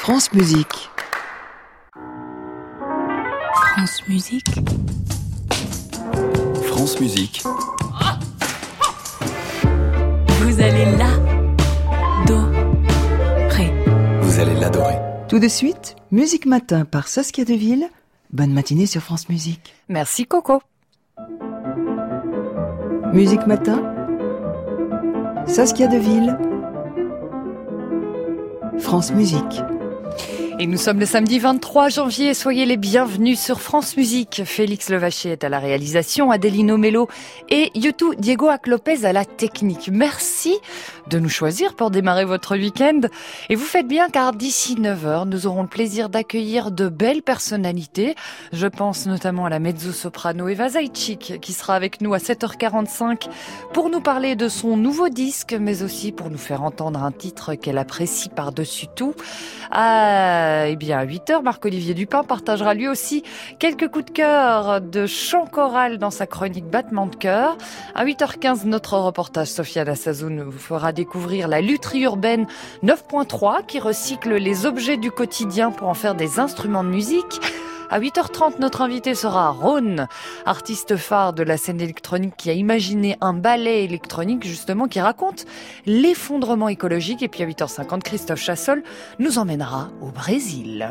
France Musique. France Musique. France Musique. Vous allez l'adorer. Vous allez l'adorer. Tout de suite, Musique Matin par Saskia Deville. Bonne matinée sur France Musique. Merci Coco. Musique Matin, Saskia Deville, France Musique. Et nous sommes le samedi 23 janvier, soyez les bienvenus sur France Musique. Félix Levaché est à la réalisation, Adelino Mello et Youtou Diego Lopez à la technique. Merci de nous choisir pour démarrer votre week-end. Et vous faites bien car d'ici 9h, nous aurons le plaisir d'accueillir de belles personnalités. Je pense notamment à la mezzo-soprano Eva Zajcik qui sera avec nous à 7h45 pour nous parler de son nouveau disque, mais aussi pour nous faire entendre un titre qu'elle apprécie par-dessus tout. Eh bien, à 8h, Marc-Olivier Dupin partagera lui aussi quelques coups de cœur de chant choral dans sa chronique Battement de cœur. À 8h15, notre reportage Sofiane Assazoun vous fera découvrir la lutherie urbaine 9.3 qui recycle les objets du quotidien pour en faire des instruments de musique. À 8h30, notre invité sera Rhône, artiste phare de la scène électronique qui a imaginé un ballet électronique justement qui raconte l'effondrement écologique. Et puis à 8h50, Christophe Chassol nous emmènera au Brésil.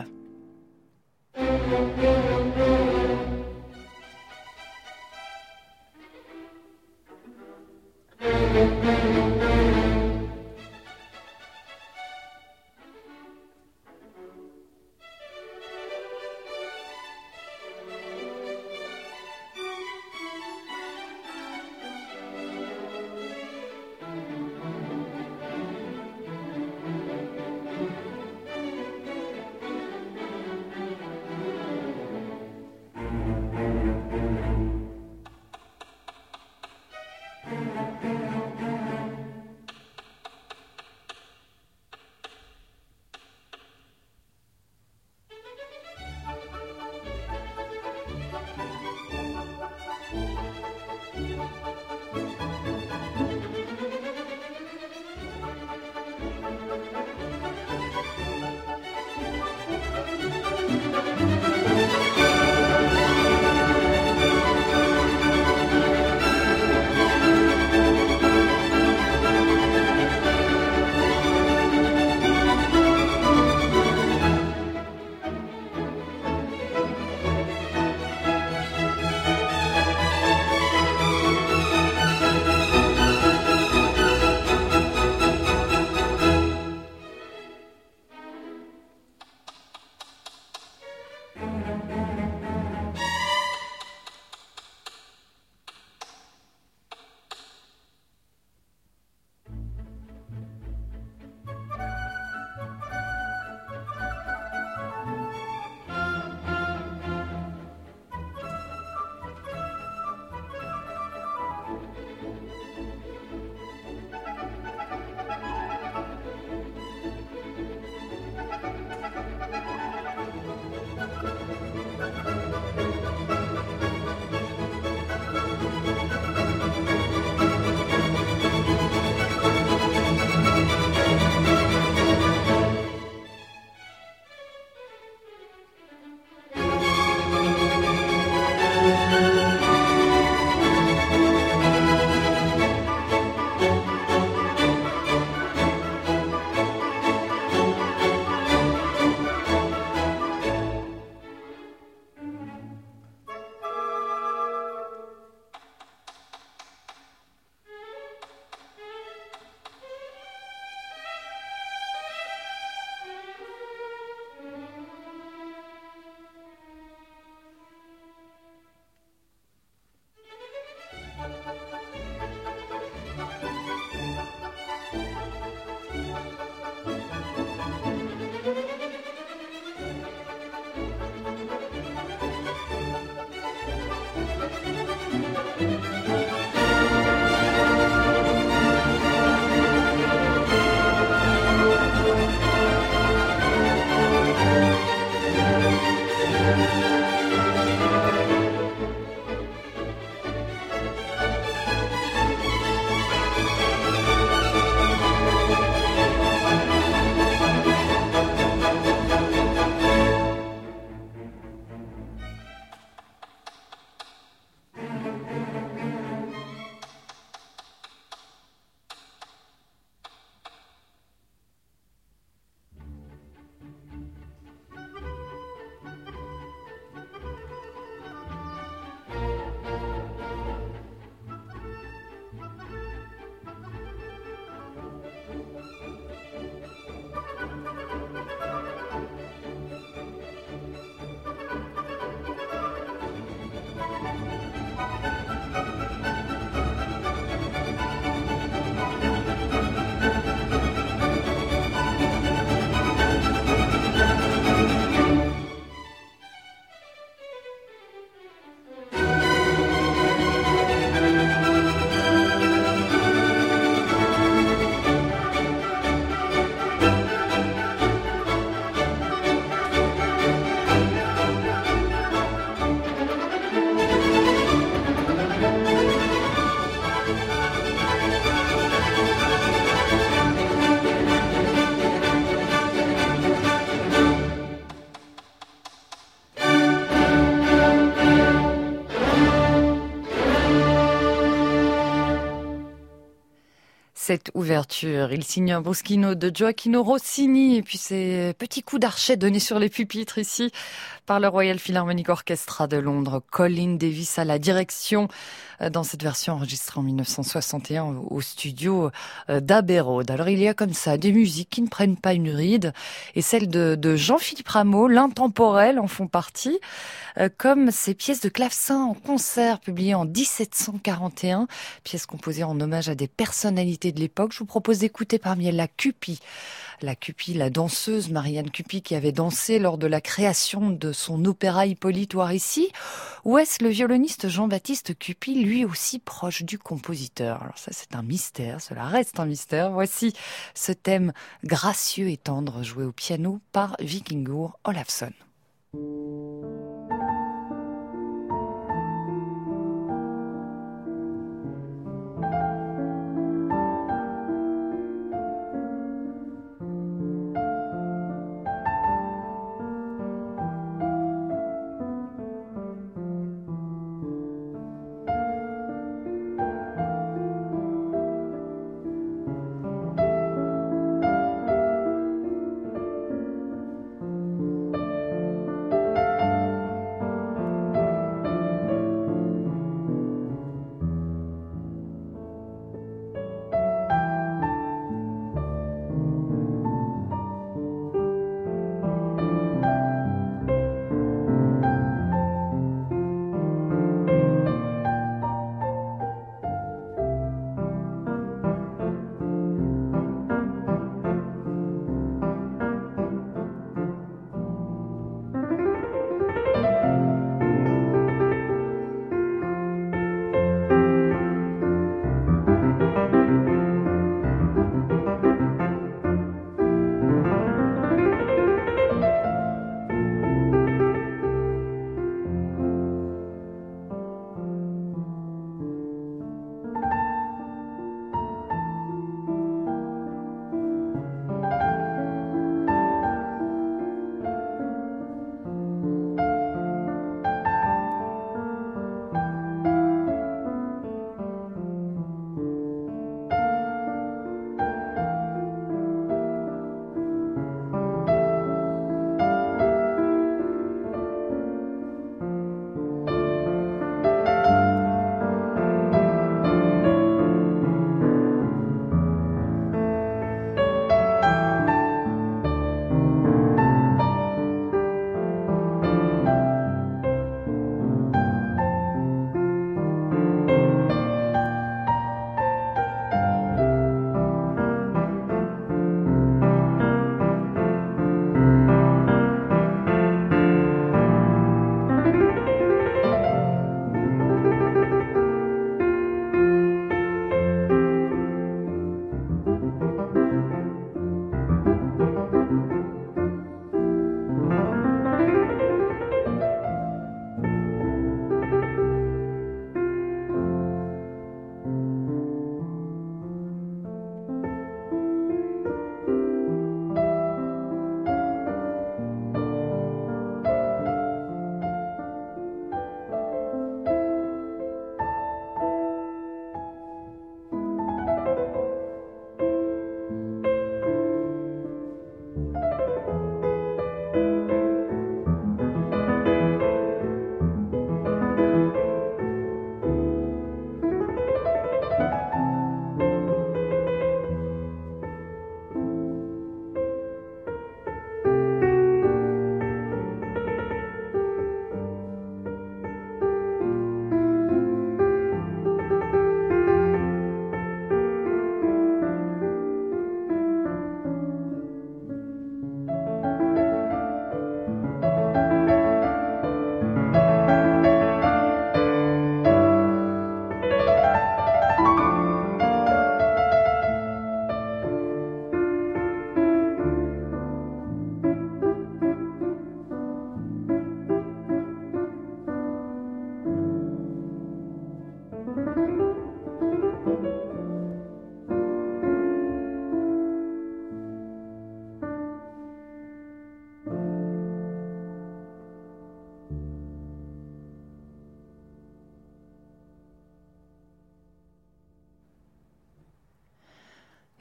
cette ouverture. Il signe un Bruschino de Gioacchino Rossini et puis ces petits coups d'archet donnés sur les pupitres ici par le Royal Philharmonic Orchestra de Londres. Colin Davis à la direction dans cette version enregistrée en 1961 au studio d'Abbey Road. Alors il y a comme ça des musiques qui ne prennent pas une ride et celles de Jean-Philippe Rameau, l'intemporel, en font partie, comme ces pièces de clavecin en concert publiées en 1741, pièces composées en hommage à des personnalités de l'époque. Je vous propose d'écouter parmi elles la Cupie, la danseuse Marianne Cupie qui avait dansé lors de la création de son opéra Hippolyte ou Aricie, ou est-ce le violoniste Jean-Baptiste Cupie, lui aussi proche du compositeur? Alors ça c'est un mystère, cela reste un mystère. Voici ce thème gracieux et tendre joué au piano par Vikingur Olafsson.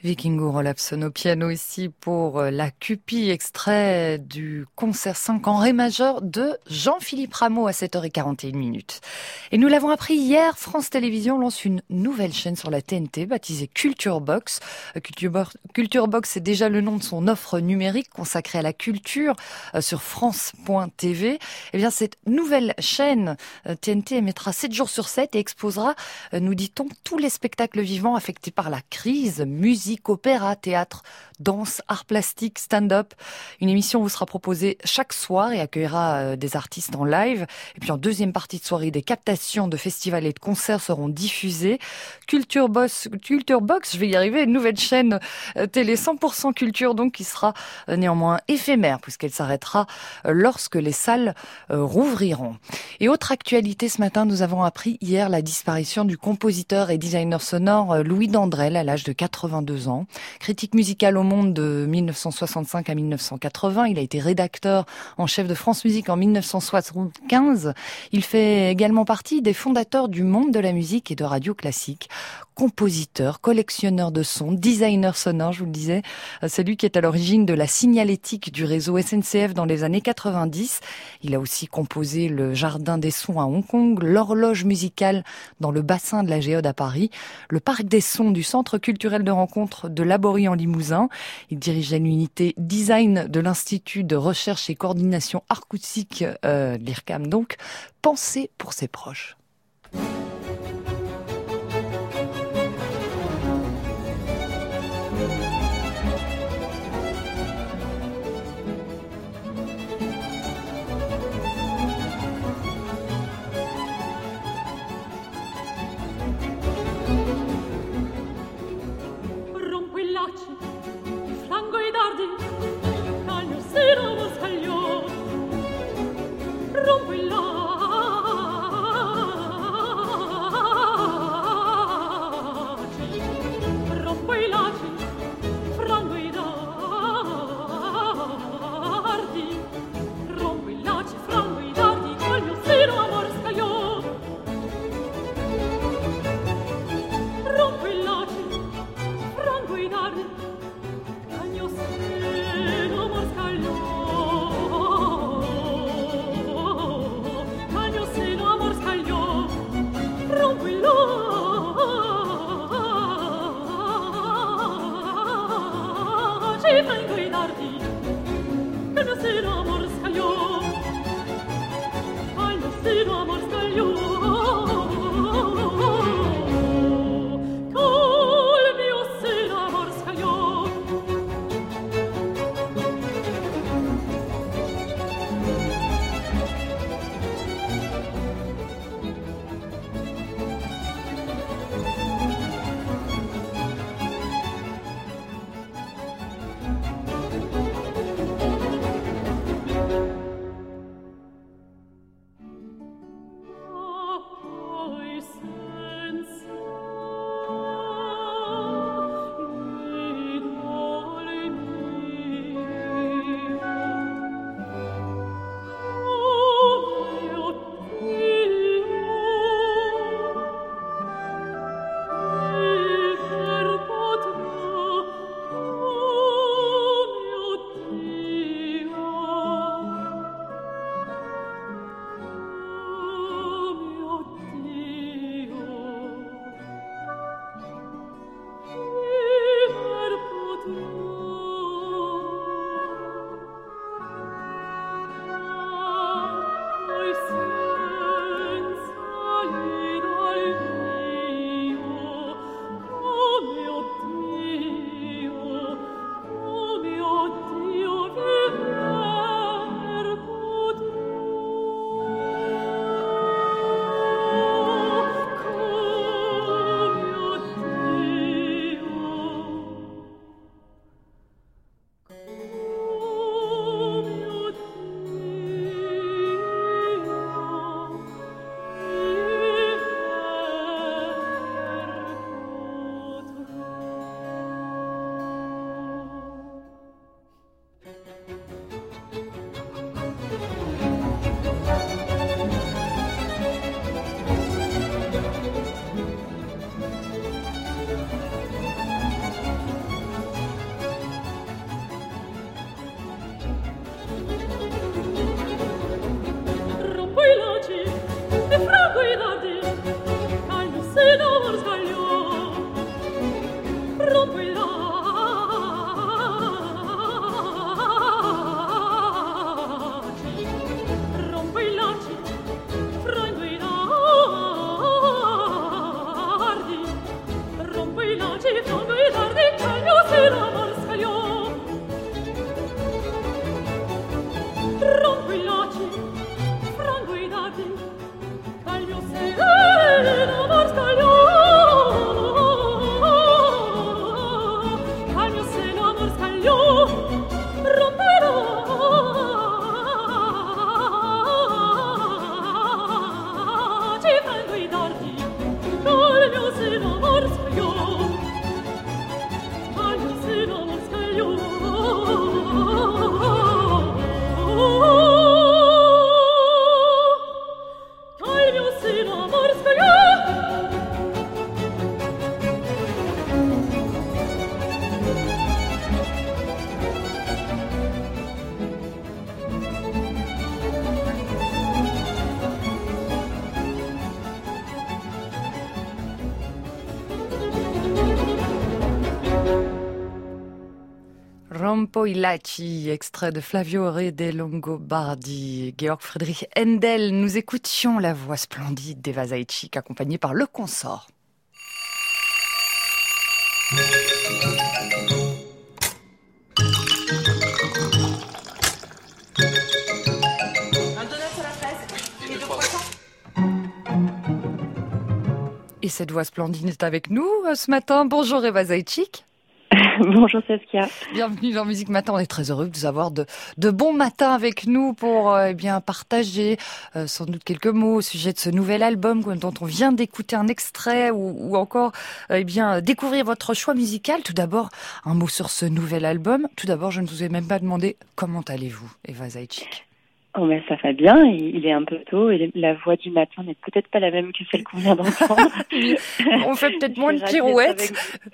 Vikingo Rolapson au piano ici pour la Cupie, extrait du concert 5 en ré majeur de Jean-Philippe Rameau à 7h41. Et nous l'avons appris hier, France Télévisions lance une nouvelle chaîne sur la TNT baptisée Culture Box. Culture Box, c'est déjà le nom de son offre numérique consacrée à la culture sur France.tv. Eh bien, cette nouvelle chaîne TNT émettra 7 jours sur 7 et exposera, nous dit-on, tous les spectacles vivants affectés par la crise, musique, opéra, théâtre, danse, art plastique, stand-up. Une émission vous sera proposée chaque soir et accueillera des artistes en live. Et puis en deuxième partie de soirée, des captations de festivals et de concerts seront diffusées. Culture Box, je vais y arriver, une nouvelle chaîne télé 100% culture, donc qui sera néanmoins éphémère puisqu'elle s'arrêtera lorsque les salles rouvriront. Et autre actualité, ce matin, nous avons appris hier la disparition du compositeur et designer sonore Louis Dandrel à l'âge de 82 ans. Critique musicale au Monde de 1965 à 1980. Il a été rédacteur en chef de France Musique en 1975. Il fait également partie des fondateurs du monde de la musique et de radio classique. Compositeur, collectionneur de sons, designer sonore, je vous le disais. C'est lui qui est à l'origine de la signalétique du réseau SNCF dans les années 90. Il a aussi composé le Jardin des Sons à Hong Kong, l'horloge musicale dans le bassin de la Géode à Paris, le parc des sons du Centre culturel de rencontre de Laborie en Limousin. Il dirigeait l'unité design de l'Institut de recherche et coordination acoustique, l'IRCAM donc. Pensez pour ses proches. Poilacci, extrait de Flavio Re de Longobardi, Georg Friedrich Händel. Nous écoutions la voix splendide d'Eva Zaïtchik, accompagnée par le consort. Et cette voix splendide est avec nous ce matin. Bonjour Eva Zaïtchik. Bonjour Saskia. Bienvenue dans Musique Matin. On est très heureux de vous avoir de bons matins avec nous pour partager sans doute quelques mots au sujet de ce nouvel album dont on vient d'écouter un extrait ou encore découvrir votre choix musical. Tout d'abord, un mot sur ce nouvel album. Tout d'abord, je ne vous ai même pas demandé comment allez-vous, Eva Zaïtchik. Oh ben ça va bien, il est un peu tôt et la voix du matin n'est peut-être pas la même que celle qu'on vient d'entendre. On fait peut-être moins de pirouettes.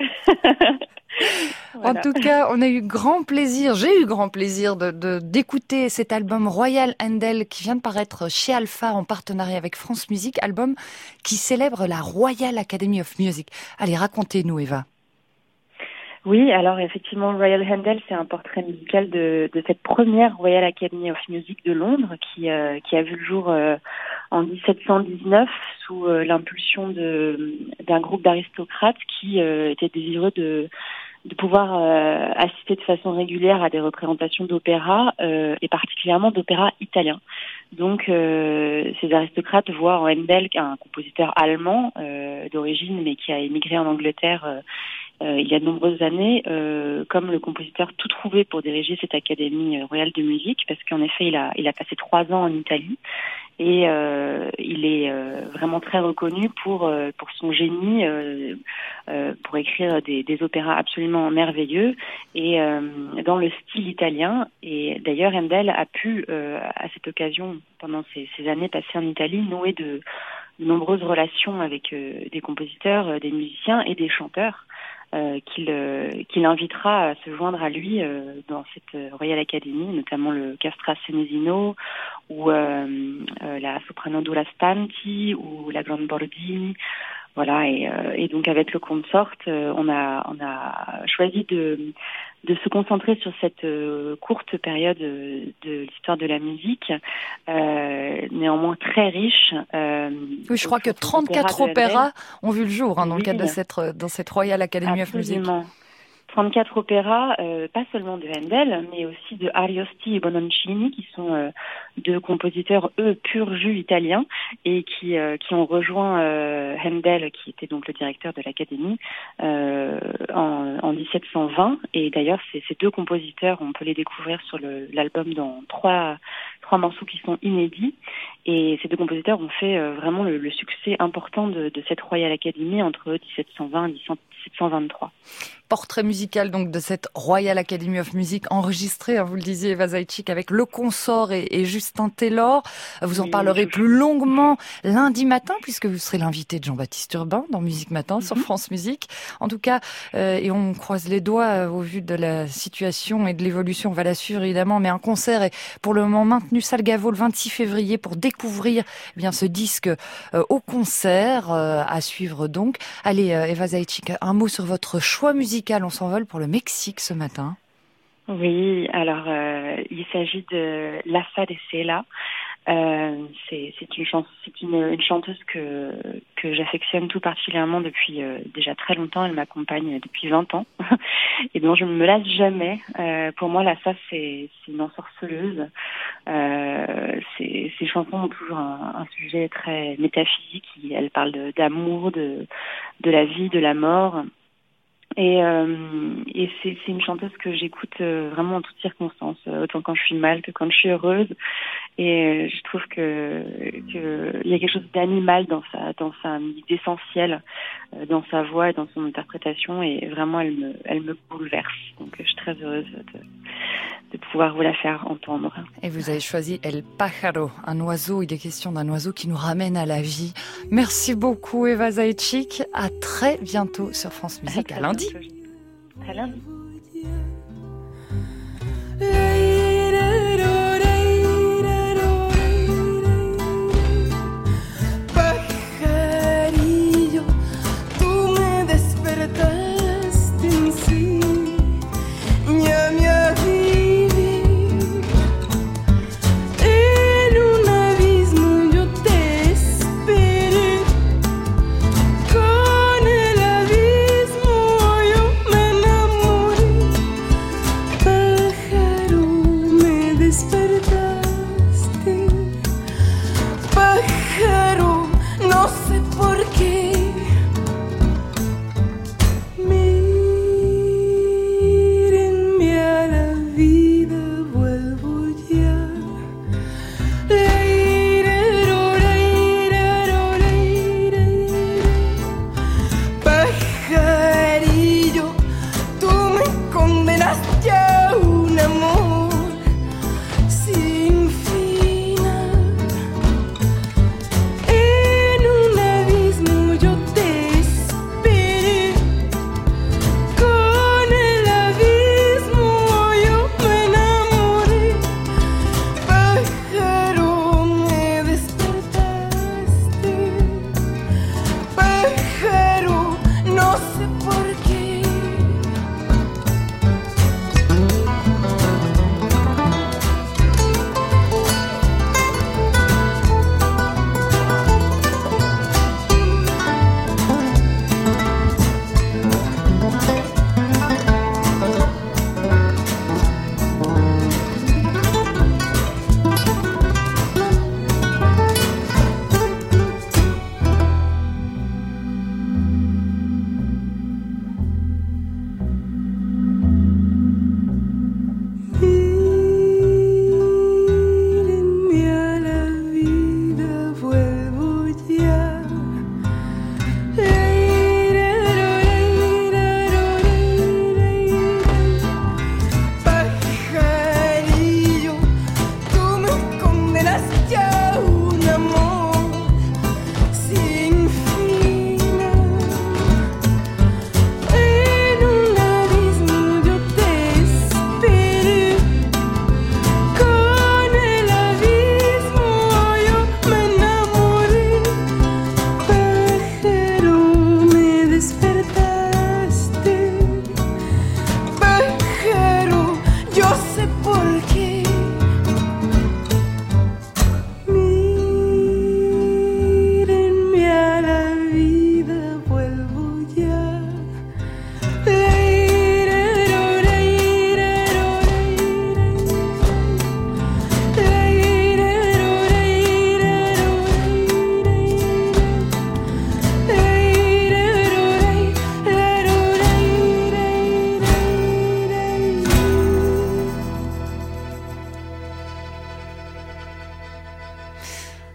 Voilà. En tout cas, on a eu grand plaisir, j'ai eu grand plaisir d'écouter cet album Royal Händel qui vient de paraître chez Alpha en partenariat avec France Musique, album qui célèbre la Royal Academy of Music. Allez, racontez-nous Eva. Oui, alors effectivement, Royal Händel, c'est un portrait musical de cette première Royal Academy of Music de Londres qui a vu le jour en 1719 sous l'impulsion d'un groupe d'aristocrates qui étaient désireux de pouvoir assister de façon régulière à des représentations d'opéra et particulièrement d'opéra italien. Donc ces aristocrates voient en Händel un compositeur allemand d'origine mais qui a émigré en Angleterre il y a de nombreuses années, comme le compositeur tout trouvé pour diriger cette Académie royale de musique, parce qu'en effet, il a passé 3 ans en Italie et il est vraiment très reconnu pour son génie, pour écrire des opéras absolument merveilleux et dans le style italien. Et d'ailleurs, Händel a pu, à cette occasion, pendant ces années passées en Italie, nouer de nombreuses relations avec des compositeurs, des musiciens et des chanteurs. Qu'il invitera à se joindre à lui dans cette Royal Academy, notamment le Castra Senesino ou la soprano Dora Stanti ou la Grande Bordini. Voilà, et donc avec le consort, on a choisi de se concentrer sur cette courte période de l'histoire de la musique, néanmoins très riche. Oui, je crois que 34 opéras ont vu le jour dans le cadre de cette Royal Academy of Music. 34 opéras, pas seulement de Händel, mais aussi de Ariosti et Bononcini, qui sont deux compositeurs, eux, pur jus italiens, et qui ont rejoint Händel, qui était donc le directeur de l'Académie, en 1720. Et d'ailleurs, ces deux compositeurs, on peut les découvrir sur l'album dans trois morceaux qui sont inédits. Et ces deux compositeurs ont fait vraiment le succès important de cette Royal Academy entre 1720 et 1723. Portrait musical donc de cette Royal Academy of Music enregistré, vous le disiez Eva Zaïtchik, avec le consort et Justin Taylor. Vous en parlerez plus longuement lundi matin puisque vous serez l'invité de Jean-Baptiste Urbain dans Musique Matin sur France Musique. En tout cas, et on croise les doigts au vu de la situation et de l'évolution, on va la suivre évidemment, mais un concert est pour le moment maintenu salle Gaveau le 26 février pour découvrir ce disque au concert à suivre donc. Allez Eva Zaïtchik, un mot sur votre choix musical. On s'envole pour le Mexique ce matin. Oui, alors il s'agit de La Fa de Cela. C'est une chanteuse que j'affectionne tout particulièrement depuis déjà très longtemps. Elle m'accompagne depuis 20 ans et dont je ne me lasse jamais. Pour moi, la Fa, c'est une ensorceleuse. Ces chansons ont toujours un sujet très métaphysique. Elle parle d'amour, de la vie, de la mort. Et c'est une chanteuse que j'écoute vraiment en toutes circonstances, autant quand je suis mal que quand je suis heureuse. Et je trouve que il y a quelque chose d'animal dans sa musique, d'essentiel dans sa voix et dans son interprétation. Et vraiment, elle me bouleverse. Donc, je suis très heureuse de pouvoir vous la faire entendre. Et vous avez choisi El Pájaro, un oiseau. Il est question d'un oiseau qui nous ramène à la vie. Merci beaucoup, Eva Zaïtchik. À très bientôt sur France Musique. À lundi. À lundi. Pajarillo, tú me despertaste en sí, ya me había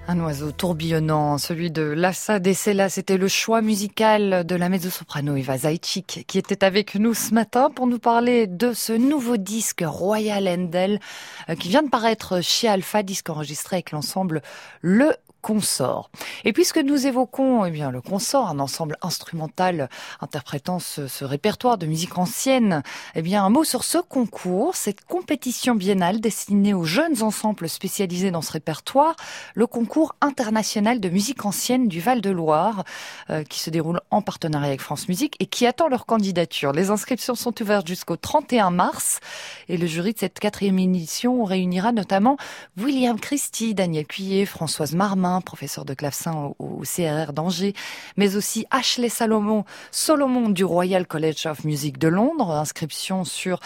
Un oiseau tourbillonnant, celui de Lassa de Sela, c'était le choix musical de la mezzo-soprano Eva Zajcik qui était avec nous ce matin pour nous parler de ce nouveau disque Royal Handel qui vient de paraître chez Alpha, disque enregistré avec l'ensemble Le Consort. Et puisque nous évoquons le Consort, un ensemble instrumental interprétant ce répertoire de musique ancienne, un mot sur ce concours, cette compétition biennale destinée aux jeunes ensembles spécialisés dans ce répertoire, le concours international de musique ancienne du Val-de-Loire, qui se déroule en partenariat avec France Musique et qui attend leur candidature. Les inscriptions sont ouvertes jusqu'au 31 mars et le jury de cette 4e édition réunira notamment William Christie, Daniel Cuillet, Françoise Marmin, professeur de clavecin au CRR d'Angers, mais aussi Ashley Solomon du Royal College of Music de Londres. Inscription sur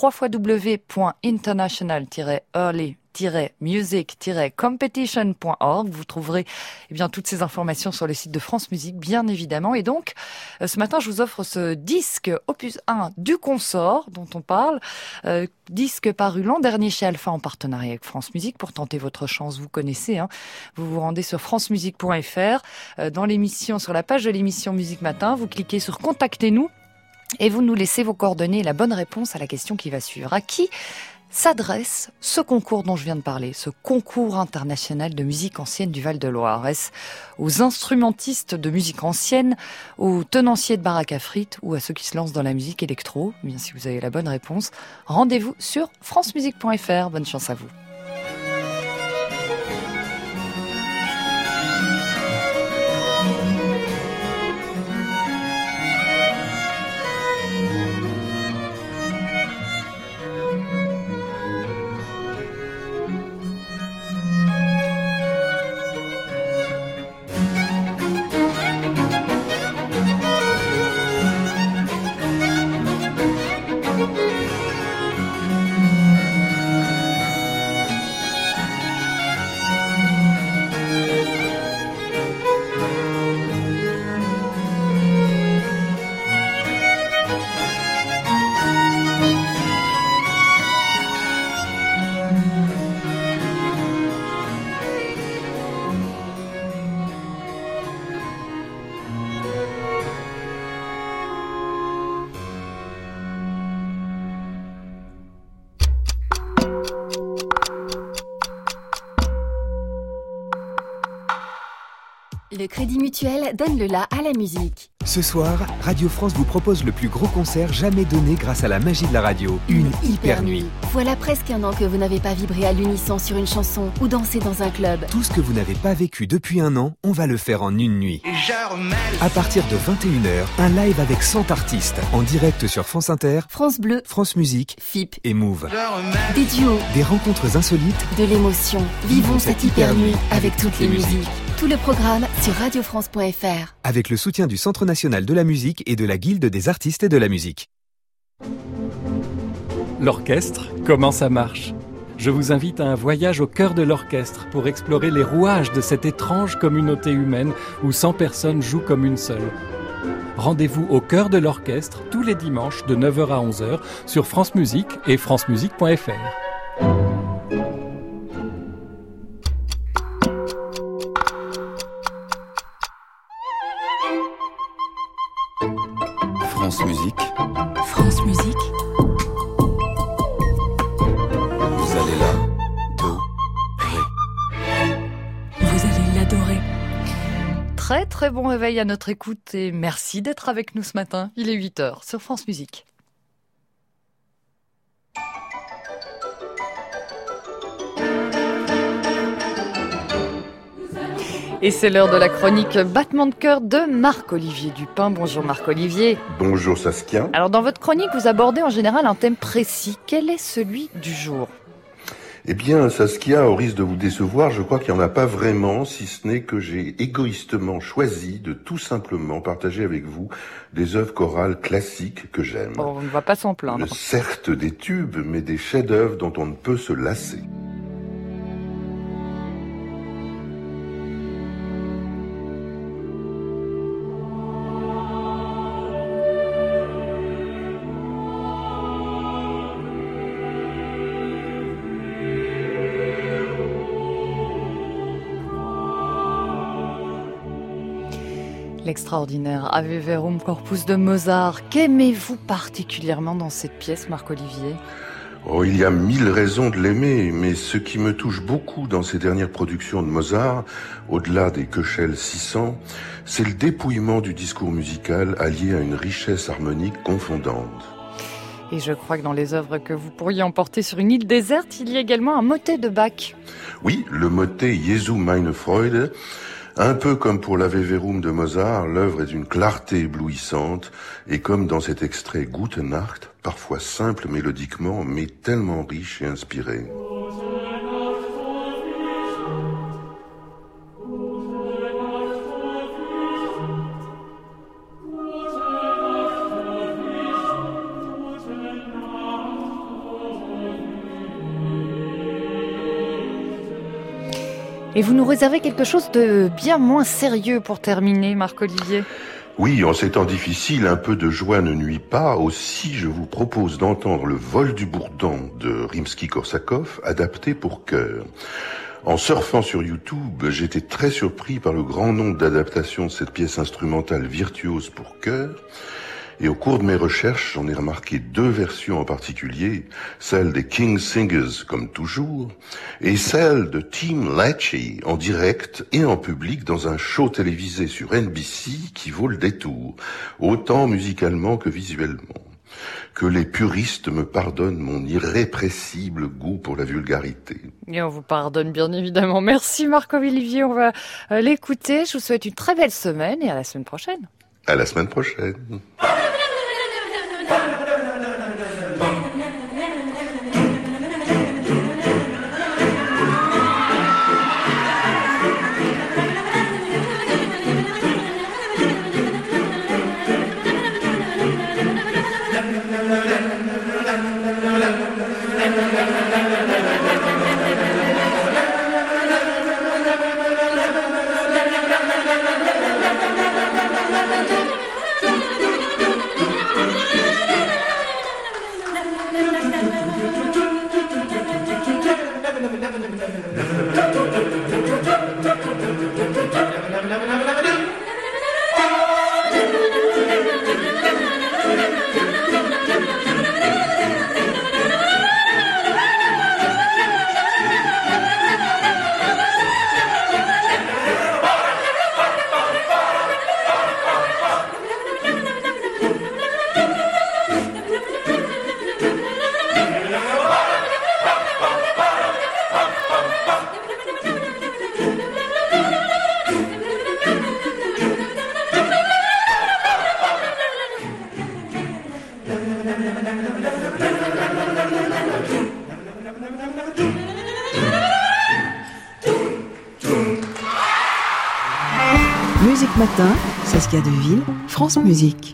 www.international-early-music-competition.org. Vous trouverez toutes ces informations sur le site de France Musique, bien évidemment. Et donc, ce matin, je vous offre ce disque opus 1 du Consort dont on parle, disque paru l'an dernier chez Alpha en partenariat avec France Musique. Pour tenter votre chance, vous connaissez, vous vous rendez sur francemusique.fr, dans l'émission, sur la page de l'émission Musique Matin, vous cliquez sur Contactez-nous et vous nous laissez vos coordonnées et la bonne réponse à la question qui va suivre. À qui s'adresse ce concours dont je viens de parler, ce concours international de musique ancienne du Val-de-Loire? Est-ce aux instrumentistes de musique ancienne, aux tenanciers de baraques à frites ou à ceux qui se lancent dans la musique électro? Bien, si vous avez la bonne réponse, rendez-vous sur francemusique.fr. Bonne chance à vous. Le Crédit Mutuel donne le la à la musique. Ce soir, Radio France vous propose le plus gros concert jamais donné grâce à la magie de la radio. Une hyper nuit. Voilà presque un an que vous n'avez pas vibré à l'unisson sur une chanson ou dansé dans un club. Tout ce que vous n'avez pas vécu depuis un an, on va le faire en une nuit. À partir de 21h, un live avec 100 artistes, en direct sur France Inter, France Bleu, France Musique, FIP et Move. Des duos, des rencontres insolites, de l'émotion. Vivons cette hyper nuit avec toutes les musiques. Tout le programme sur radiofrance.fr. Avec le soutien du Centre national de la musique et de la Guilde des artistes et de la musique. L'orchestre, comment ça marche ? Je vous invite à un voyage au cœur de l'orchestre pour explorer les rouages de cette étrange communauté humaine où 100 personnes jouent comme une seule. Rendez-vous au cœur de l'orchestre tous les dimanches de 9h à 11h sur France Musique et francemusique.fr. France Musique. France Musique. Vous allez Vous allez l'adorer. Très très bon réveil à notre écoute et merci d'être avec nous ce matin. Il est 8h sur France Musique. Et c'est l'heure de la chronique Battement de cœur de Marc-Olivier Dupin. Bonjour Marc-Olivier. Bonjour Saskia. Alors dans votre chronique, vous abordez en général un thème précis. Quel est celui du jour ? Eh bien Saskia, au risque de vous décevoir, je crois qu'il n'y en a pas vraiment, si ce n'est que j'ai égoïstement choisi de tout simplement partager avec vous des œuvres chorales classiques que j'aime. Bon, on ne va pas s'en plaindre. Certes des tubes, mais des chefs-d'œuvre dont on ne peut se lasser. L'extraordinaire Ave Verum Corpus de Mozart. Qu'aimez-vous particulièrement dans cette pièce, Marc-Olivier ? Oh, il y a 1000 raisons de l'aimer, mais ce qui me touche beaucoup dans ces dernières productions de Mozart, au-delà des Köchel 600, c'est le dépouillement du discours musical allié à une richesse harmonique confondante. Et je crois que dans les œuvres que vous pourriez emporter sur une île déserte, il y a également un motet de Bach. Oui, le motet Jesu meine Freude. Un peu comme pour l'Ave Verum de Mozart, l'œuvre est d'une clarté éblouissante, et comme dans cet extrait Gute Nacht, parfois simple mélodiquement, mais tellement riche et inspiré. Et vous nous réservez quelque chose de bien moins sérieux pour terminer, Marc-Olivier. Oui, en ces temps difficiles, un peu de joie ne nuit pas. Aussi, je vous propose d'entendre le Vol du Bourdon de Rimsky-Korsakov, adapté pour chœur. En surfant sur YouTube, j'étais très surpris par le grand nombre d'adaptations de cette pièce instrumentale virtuose pour chœur. Et au cours de mes recherches, j'en ai remarqué 2 versions en particulier, celle des King Singers, comme toujours, et celle de Tim Latchey, en direct et en public dans un show télévisé sur NBC qui vaut le détour, autant musicalement que visuellement. Que les puristes me pardonnent mon irrépressible goût pour la vulgarité. Et on vous pardonne bien évidemment. Merci Marc-Olivier, on va l'écouter. Je vous souhaite une très belle semaine et à la semaine prochaine. À la semaine prochaine. Musique Matin, Saskia Deville, France Musique.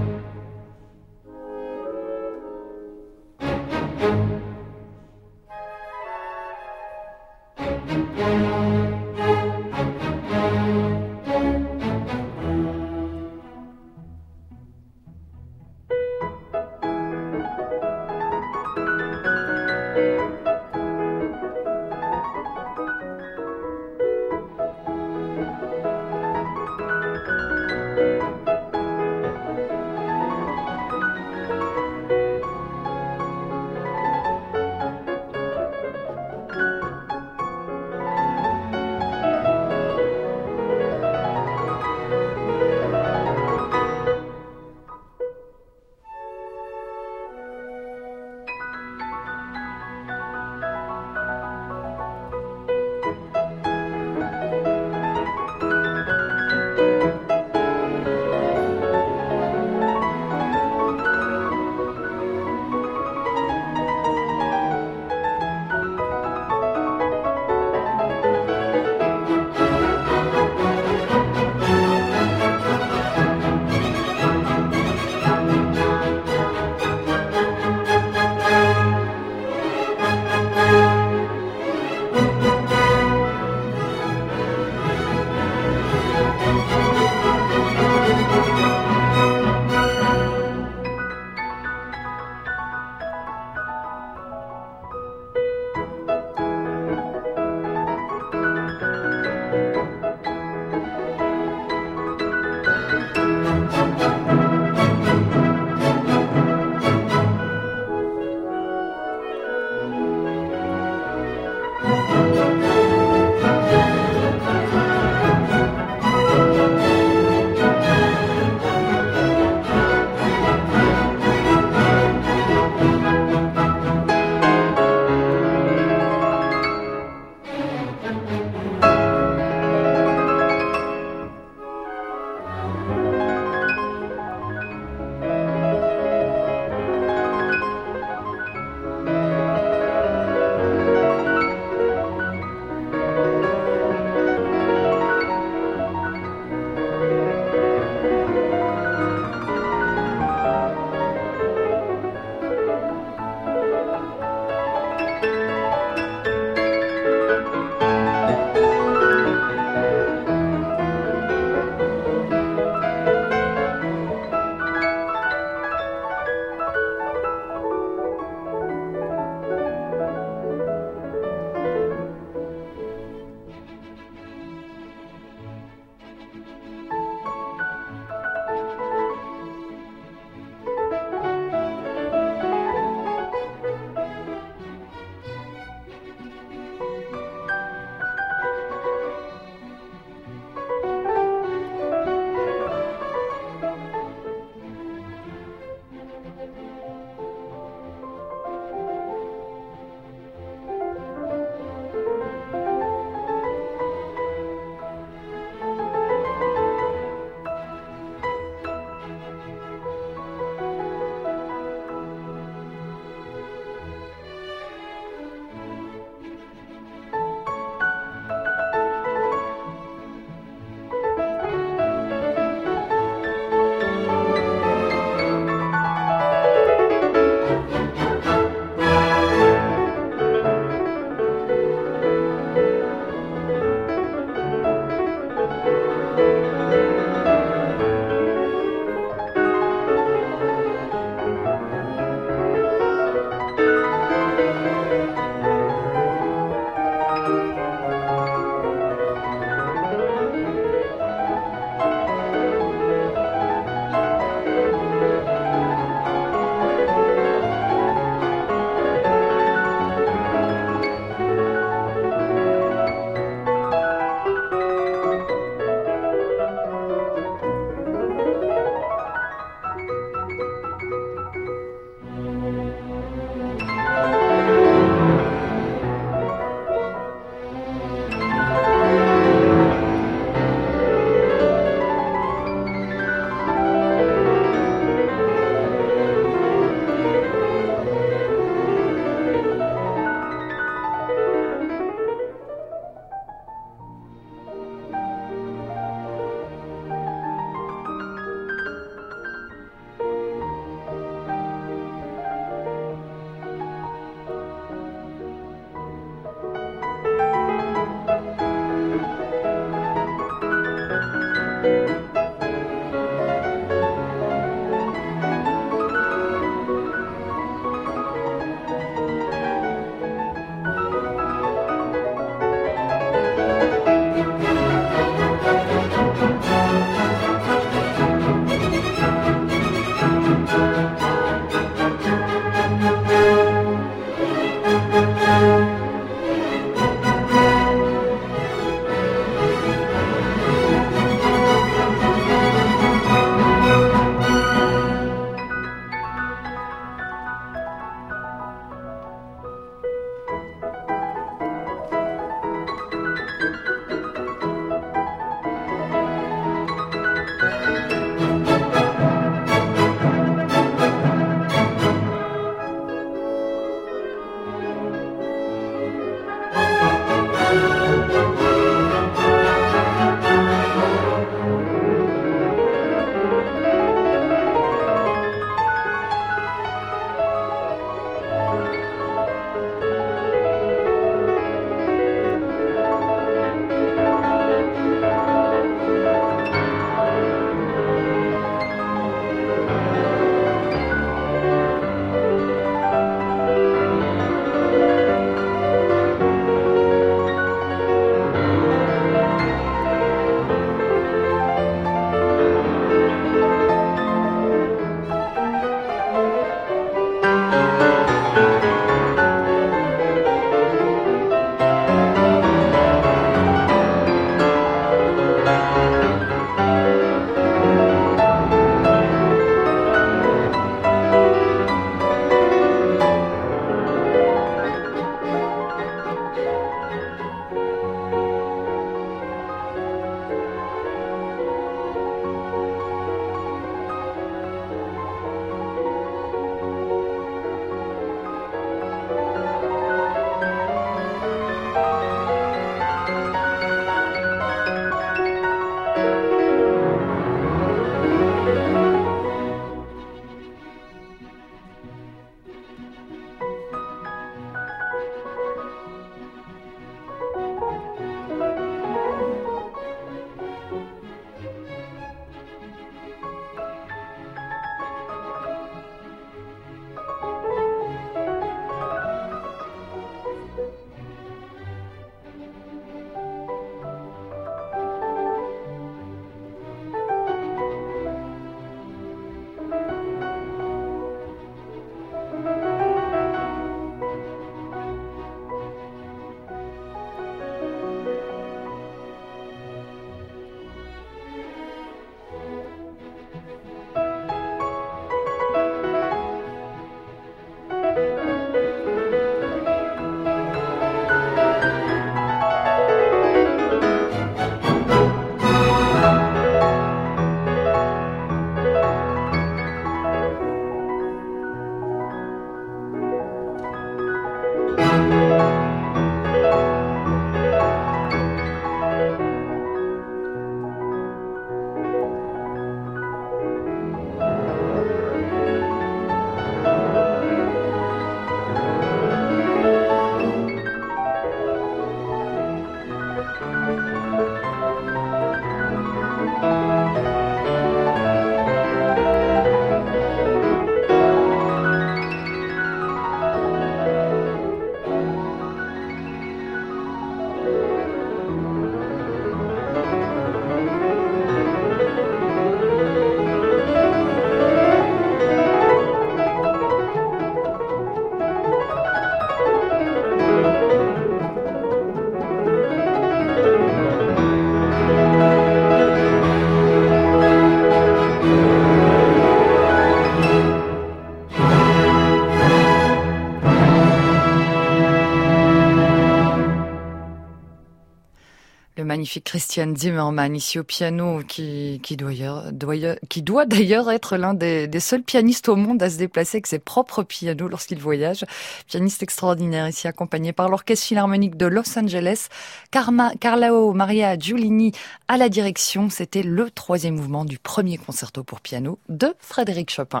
magnifique Christian Zimmermann ici au piano qui doit d'ailleurs être l'un des seuls pianistes au monde à se déplacer avec ses propres pianos lorsqu'il voyage. Pianiste extraordinaire ici accompagné par l'Orchestre Philharmonique de Los Angeles. Carlo Maria Giulini à la direction. C'était le 3e mouvement du premier concerto pour piano de Frédéric Chopin.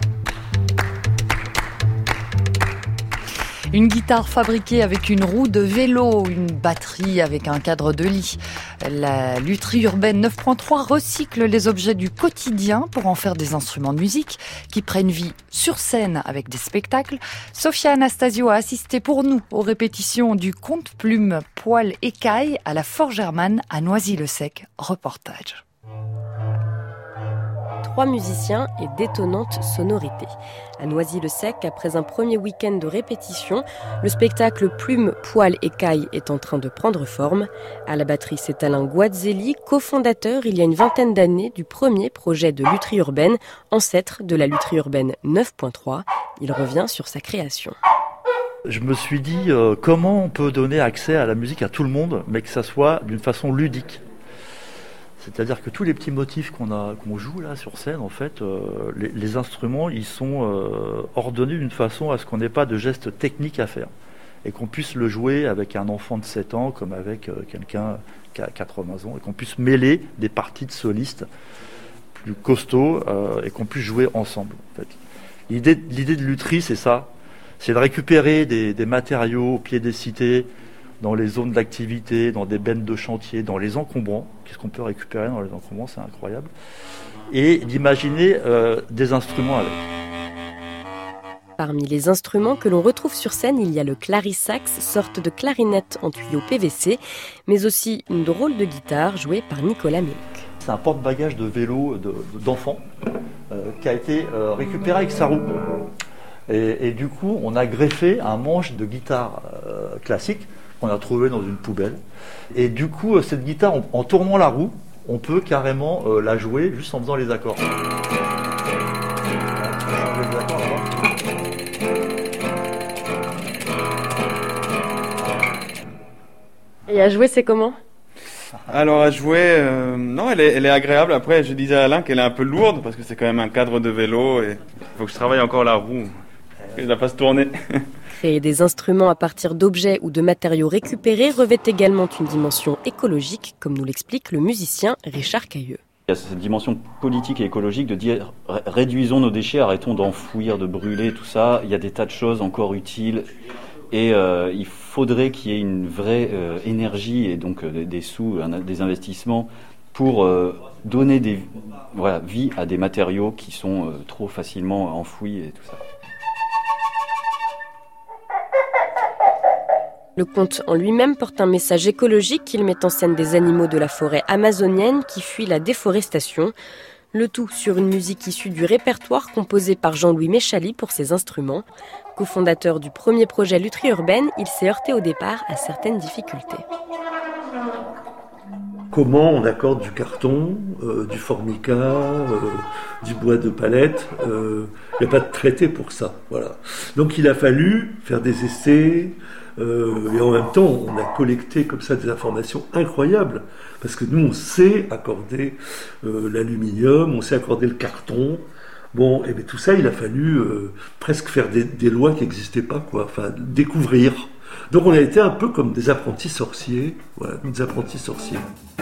Une guitare fabriquée avec une roue de vélo, une batterie avec un cadre de lit. La lutherie urbaine 9.3 recycle les objets du quotidien pour en faire des instruments de musique qui prennent vie sur scène avec des spectacles. Sophia Anastasio a assisté pour nous aux répétitions du conte-plume Poil Écaille à la Forge Hermann à Noisy-le-Sec. Reportage. 3 musiciens et d'étonnantes sonorités. À Noisy-le-Sec, après un premier week-end de répétition, le spectacle Plume, Poil, Écaille est en train de prendre forme. À la batterie, c'est Alain Guazzelli, cofondateur il y a une vingtaine d'années du premier projet de lutherie urbaine, ancêtre de la lutherie urbaine 9.3. Il revient sur sa création. Je me suis dit comment on peut donner accès à la musique à tout le monde, mais que ça soit d'une façon ludique. C'est-à-dire que tous les petits motifs qu'on joue là sur scène, en fait, les instruments, ils sont ordonnés d'une façon à ce qu'on n'ait pas de gestes techniques à faire. Et qu'on puisse le jouer avec un enfant de 7 ans, comme avec quelqu'un qui a 80 ans, et qu'on puisse mêler des parties de solistes plus costauds, et qu'on puisse jouer ensemble. En fait. L'idée de lutherie, c'est ça. C'est de récupérer des matériaux au pied des cités, dans les zones d'activité, dans des bennes de chantier, dans les encombrants. Qu'est-ce qu'on peut récupérer dans les encombrants, c'est incroyable. Et d'imaginer des instruments avec. Parmi les instruments que l'on retrouve sur scène, il y a le clarisax, sorte de clarinette en tuyau PVC, mais aussi une drôle de guitare jouée par Nicolas Milk. C'est un porte-bagages de vélo d'enfant qui a été récupéré avec sa roue. Et du coup, on a greffé un manche de guitare classique qu'on a trouvé dans une poubelle. Et du coup, cette guitare, en tournant la roue, on peut carrément la jouer juste en faisant les accords. Et à jouer, c'est comment ? Alors à jouer, non, elle est agréable. Après, je disais à Alain qu'elle est un peu lourde parce que c'est quand même un cadre de vélo et il faut que je travaille encore la roue, que je la fasse tourner. Créer des instruments à partir d'objets ou de matériaux récupérés revêt également une dimension écologique, comme nous l'explique le musicien Richard Cailleux. Il y a cette dimension politique et écologique de dire réduisons nos déchets, arrêtons d'enfouir, de brûler, tout ça. Il y a des tas de choses encore utiles et il faudrait qu'il y ait une vraie énergie et donc des sous, des investissements pour donner vie à des matériaux qui sont trop facilement enfouis et tout ça. Le conte en lui-même porte un message écologique. Il met en scène des animaux de la forêt amazonienne qui fuient la déforestation. Le tout sur une musique issue du répertoire composé par Jean-Louis Méchali pour ses instruments. Cofondateur du premier projet lutherie urbaine, il s'est heurté au départ à certaines difficultés. Comment on accorde du carton, du formica, du bois de palette. Il n'y a pas de traité pour ça. Voilà. Donc il a fallu faire des essais. Et en même temps, on a collecté comme ça des informations incroyables, parce que nous, on sait accorder l'aluminium, on sait accorder le carton. Bon, et bien tout ça, il a fallu presque faire des lois qui n'existaient pas, quoi. Enfin, découvrir. Donc on a été un peu comme des apprentis sorciers, voilà, des apprentis sorciers.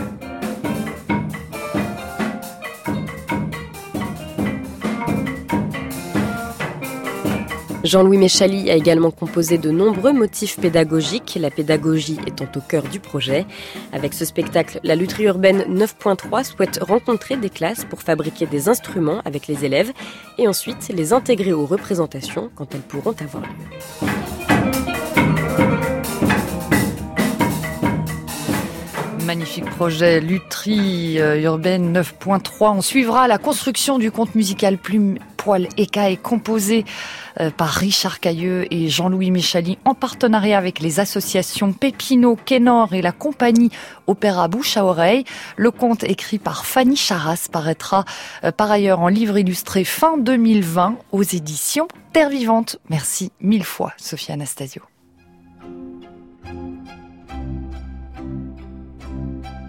Jean-Louis Méchali a également composé de nombreux motifs pédagogiques, la pédagogie étant au cœur du projet. Avec ce spectacle, la lutherie urbaine 9.3 souhaite rencontrer des classes pour fabriquer des instruments avec les élèves et ensuite les intégrer aux représentations quand elles pourront avoir lieu. Magnifique projet lutherie urbaine 9.3. On suivra la construction du conte musical Plume, Poil, Écaille composé par Richard Cailleux et Jean-Louis Méchali en partenariat avec les associations Pépinot, Kénor et la compagnie Opéra Bouche à Oreille. Le conte écrit par Fanny Charras paraîtra par ailleurs en livre illustré fin 2020 aux éditions Terre Vivante. Merci 1000 fois Sophia Anastasio.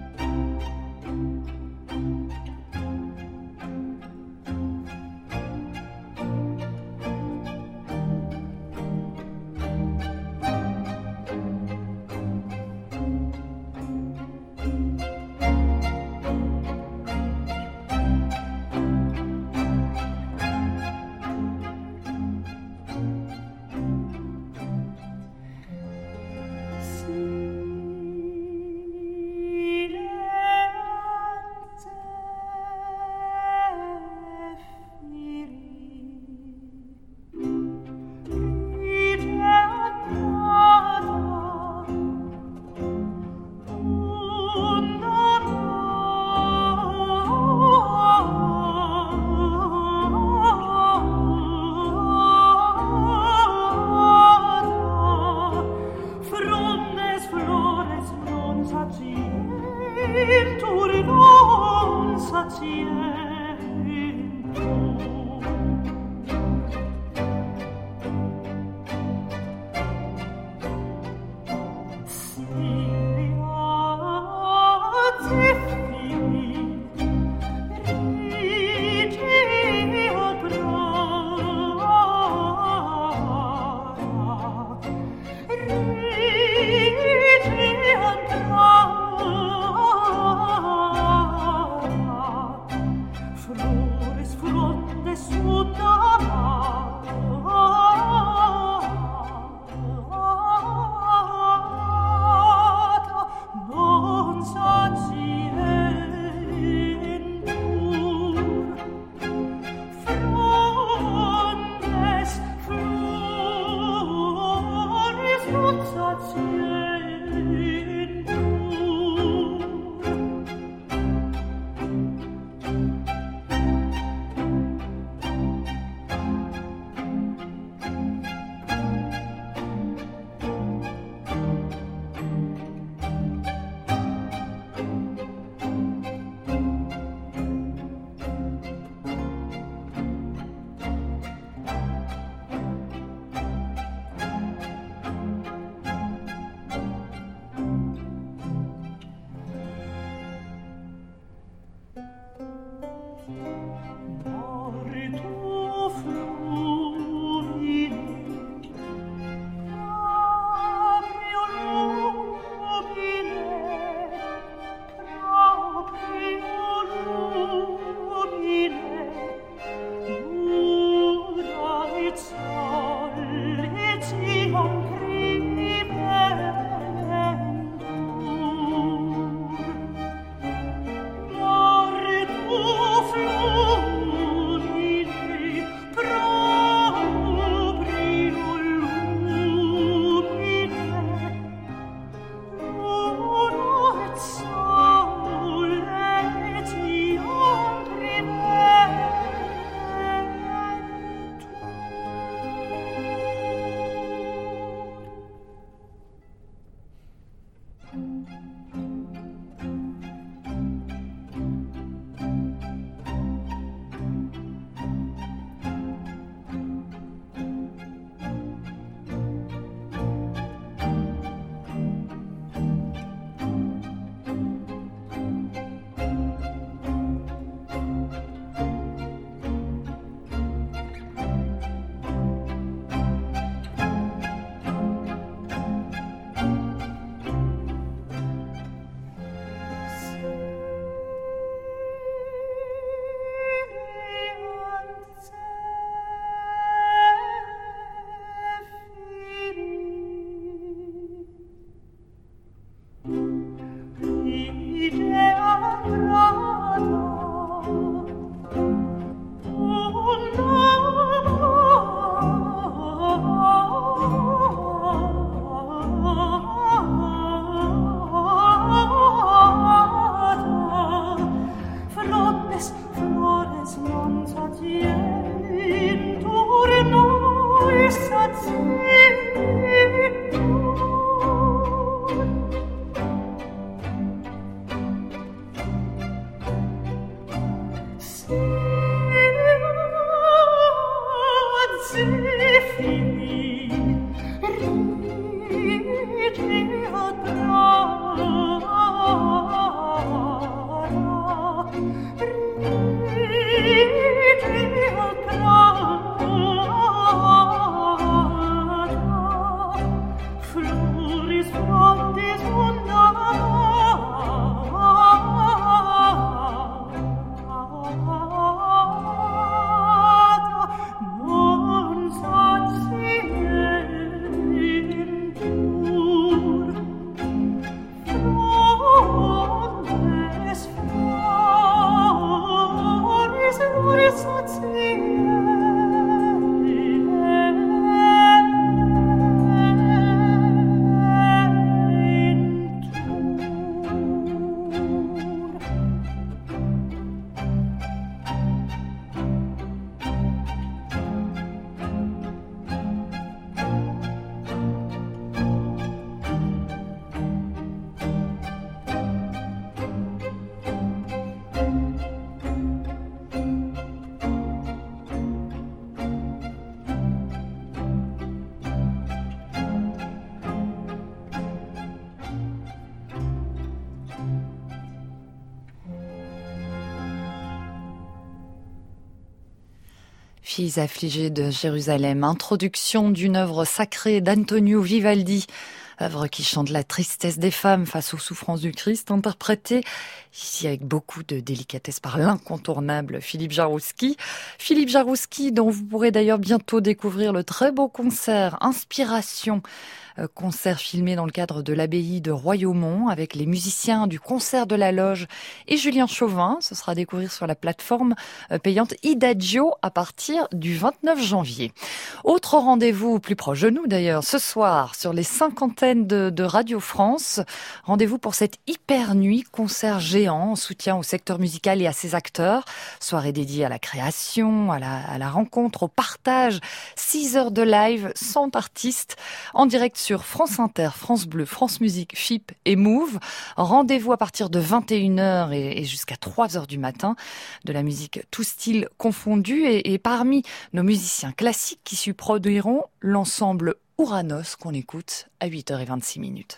Filles affligées de Jérusalem, introduction d'une œuvre sacrée d'Antonio Vivaldi, œuvre qui chante la tristesse des femmes face aux souffrances du Christ, interprétée ici avec beaucoup de délicatesse par l'incontournable Philippe Jarouski. Philippe Jarouski, dont vous pourrez d'ailleurs bientôt découvrir le très beau concert Inspiration, concert filmé dans le cadre de l'abbaye de Royaumont avec les musiciens du concert de la Loge et Julien Chauvin. Ce sera à découvrir sur la plateforme payante Idagio à partir du 29 janvier. Autre rendez-vous plus proche de nous d'ailleurs, ce soir sur les 50 antennes de Radio France. Rendez-vous pour cette hyper nuit, concert géant en soutien au secteur musical et à ses acteurs. Soirée dédiée à la création, à la rencontre, au partage. 6 heures de live, 100 artistes en direct sur France Inter, France Bleu, France Musique, FIP et Move. Rendez-vous à partir de 21h et jusqu'à 3h du matin. De la musique tout style confondu et parmi nos musiciens classiques qui s'y produiront, l'ensemble Ouranos qu'on écoute à 8h26.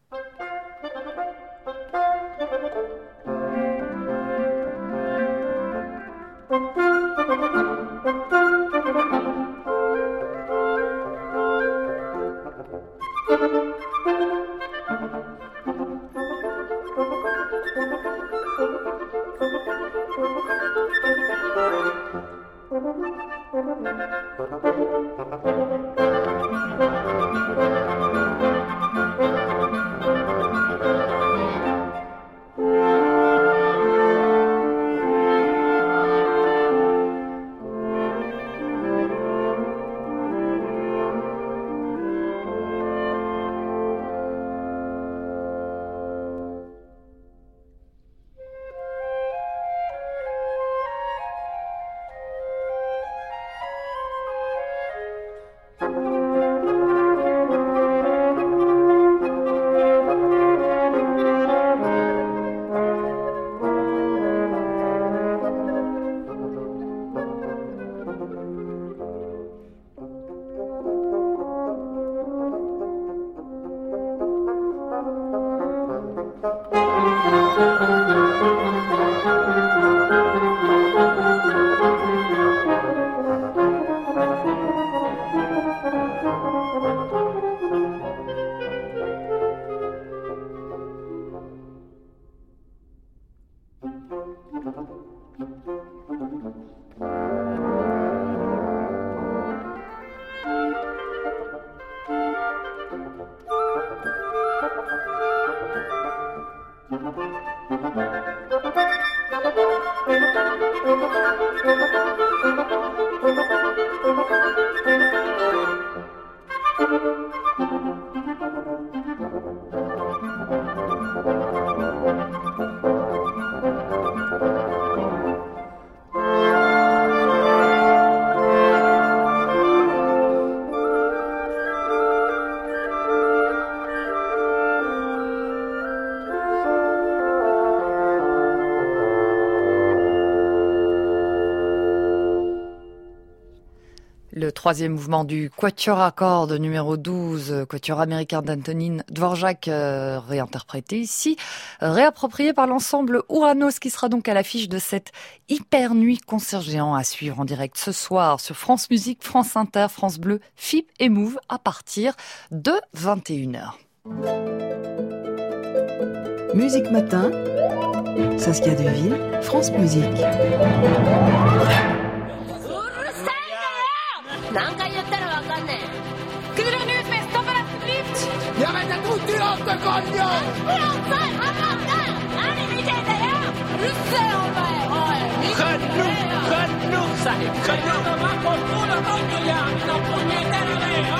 Le troisième mouvement du Quatuor à cordes numéro 12, Quatuor américain d'Antonin Dvorak, réinterprété ici, réapproprié par l'ensemble Ouranos, qui sera donc à l'affiche de cette hyper nuit concert géant à suivre en direct ce soir sur France Musique, France Inter, France Bleu, FIP et Move à partir de 21h. Musique Matin, Saskia Deville, France Musique. 何回言ったらわかんねえ。クズラニュースメストップラップリフト。やめてtutti rotte coglione。何見てんだよ。うるせえお前。おい。Genug sa det. Genug av makkor fulla tonjoja. Mina puñetera de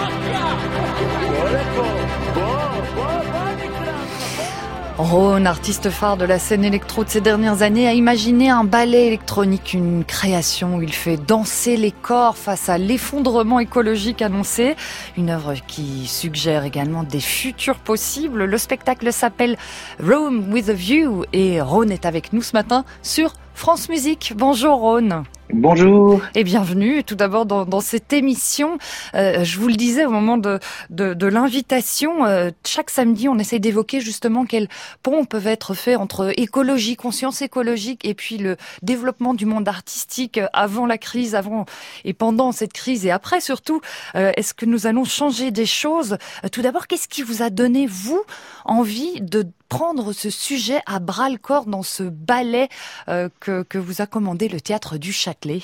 Rhône, artiste phare de la scène électro de ces dernières années, a imaginé un ballet électronique, une création où il fait danser les corps face à l'effondrement écologique annoncé. Une œuvre qui suggère également des futurs possibles. Le spectacle s'appelle Rome with a View et Rhône est avec nous ce matin sur France Musique. Bonjour Rhône. Bonjour. Et bienvenue tout d'abord dans cette émission. Je vous le disais au moment de l'invitation, chaque samedi on essaie d'évoquer justement quels ponts peuvent être faits entre écologie, conscience écologique et puis le développement du monde artistique avant la crise, avant et pendant cette crise et après surtout. Est-ce que nous allons changer des choses ? Tout d'abord, qu'est-ce qui vous a donné, vous, envie de prendre ce sujet à bras-le-corps dans ce ballet que vous a commandé le Théâtre du Châtelet?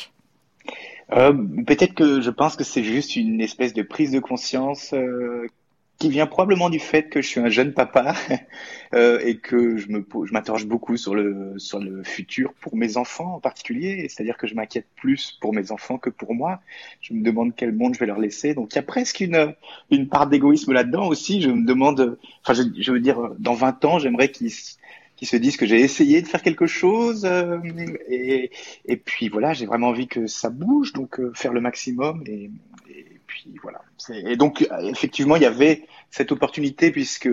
Peut-être que je pense que c'est juste une espèce de prise de conscience qui vient probablement du fait que je suis un jeune papa et que je m'interroge beaucoup sur le futur pour mes enfants en particulier. C'est-à-dire que je m'inquiète plus pour mes enfants que pour moi. Je me demande quel monde je vais leur laisser. Donc il y a presque une part d'égoïsme là-dedans aussi. Je me demande, je veux dire, dans 20 ans, j'aimerais qu'ils se disent que j'ai essayé de faire quelque chose et puis voilà, j'ai vraiment envie que ça bouge, donc faire le maximum et puis voilà. Et donc effectivement, il y avait cette opportunité puisque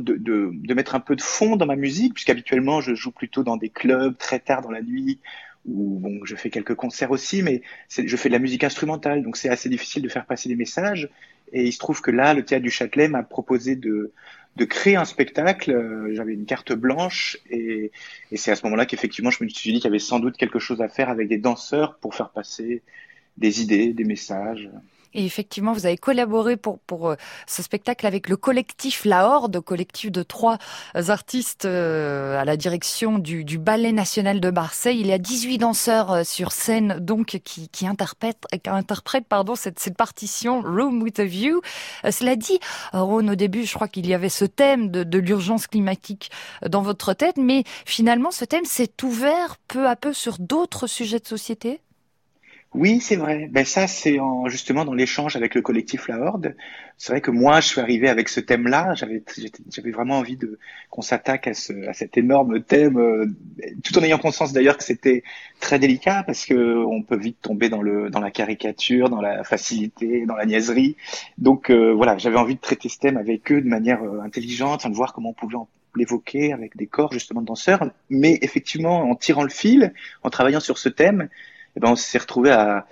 de mettre un peu de fond dans ma musique, puisqu'habituellement je joue plutôt dans des clubs très tard dans la nuit où bon, je fais quelques concerts aussi, mais je fais de la musique instrumentale, donc c'est assez difficile de faire passer des messages. Et il se trouve que là, le Théâtre du Châtelet m'a proposé de créer un spectacle. J'avais une carte blanche et c'est à ce moment-là qu'effectivement je me suis dit qu'il y avait sans doute quelque chose à faire avec des danseurs pour faire passer des idées, des messages. Et effectivement, vous avez collaboré pour ce spectacle avec le collectif La Horde, collectif de 3 artistes à la direction du Ballet National de Marseille. Il y a 18 danseurs sur scène donc qui interprètent cette partition Room with a View. Cela dit, Ron, au début, je crois qu'il y avait ce thème de l'urgence climatique dans votre tête, mais finalement, ce thème s'est ouvert peu à peu sur d'autres sujets de société. Oui, c'est vrai. Ben ça, c'est justement dans l'échange avec le collectif La Horde. C'est vrai que moi, je suis arrivé avec ce thème-là. J'avais vraiment envie qu'on s'attaque à cet énorme thème, tout en ayant conscience d'ailleurs que c'était très délicat parce que on peut vite tomber dans la caricature, dans la facilité, dans la niaiserie. Donc voilà, j'avais envie de traiter ce thème avec eux de manière intelligente, de voir comment on pouvait l'évoquer avec des corps justement de danseurs. Mais effectivement, en tirant le fil, en travaillant sur ce thème, eh ben on s'est retrouvé à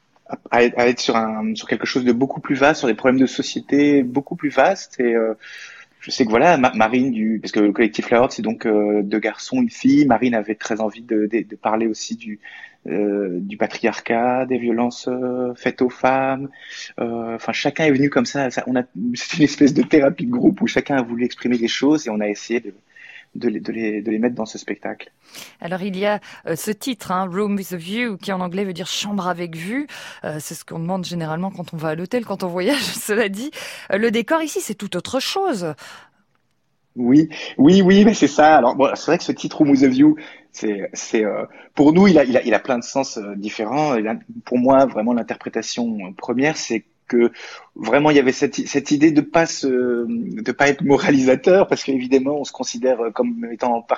être sur quelque chose de beaucoup plus vaste, sur des problèmes de société beaucoup plus vastes. Et je sais que voilà, Marine parce que le collectif La Horde, c'est donc 2 garçons, une fille. Marine avait très envie de parler aussi du patriarcat, des violences faites aux femmes. Enfin, chacun est venu comme ça. C'est une espèce de thérapie de groupe où chacun a voulu exprimer des choses et on a essayé de les mettre dans ce spectacle. Alors il y a ce titre, Room with a View, qui en anglais veut dire chambre avec vue. C'est ce qu'on demande généralement quand on va à l'hôtel, quand on voyage. Cela dit, le décor ici, c'est tout autre chose. Oui, mais c'est ça. Alors bon, c'est vrai que ce titre Room with a View, c'est pour nous, il a plein de sens différents. Pour moi, vraiment l'interprétation première, c'est que vraiment il y avait cette idée de pas être moralisateur parce qu'évidemment on se considère comme étant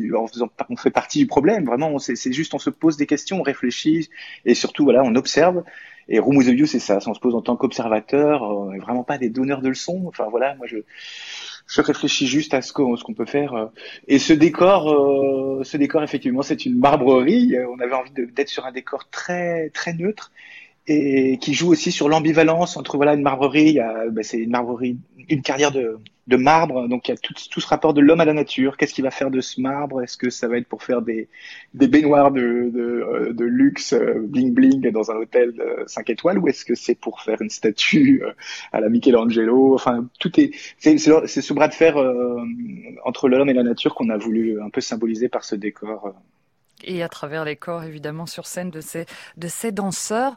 on fait partie du problème. Vraiment, c'est juste on se pose des questions, on réfléchit et surtout voilà on observe. Et Room with a View, c'est ça, on se pose en tant qu'observateur, on n'est vraiment pas des donneurs de leçons. Enfin voilà, moi je réfléchis juste à ce qu'on peut faire. Et ce décor effectivement, c'est une marbrerie. On avait envie d'être sur un décor très très neutre. Et qui joue aussi sur l'ambivalence entre voilà une marbrerie, c'est une marbrerie, une carrière de marbre, donc il y a tout ce rapport de l'homme à la nature. Qu'est-ce qu'il va faire de ce marbre? Est-ce que ça va être pour faire des baignoires de luxe bling bling dans un hôtel 5 étoiles, ou est-ce que c'est pour faire une statue à la Michelangelo? Enfin, c'est ce bras de fer entre l'homme et la nature qu'on a voulu un peu symboliser par ce décor. Et à travers les corps, évidemment, sur scène de ces danseurs.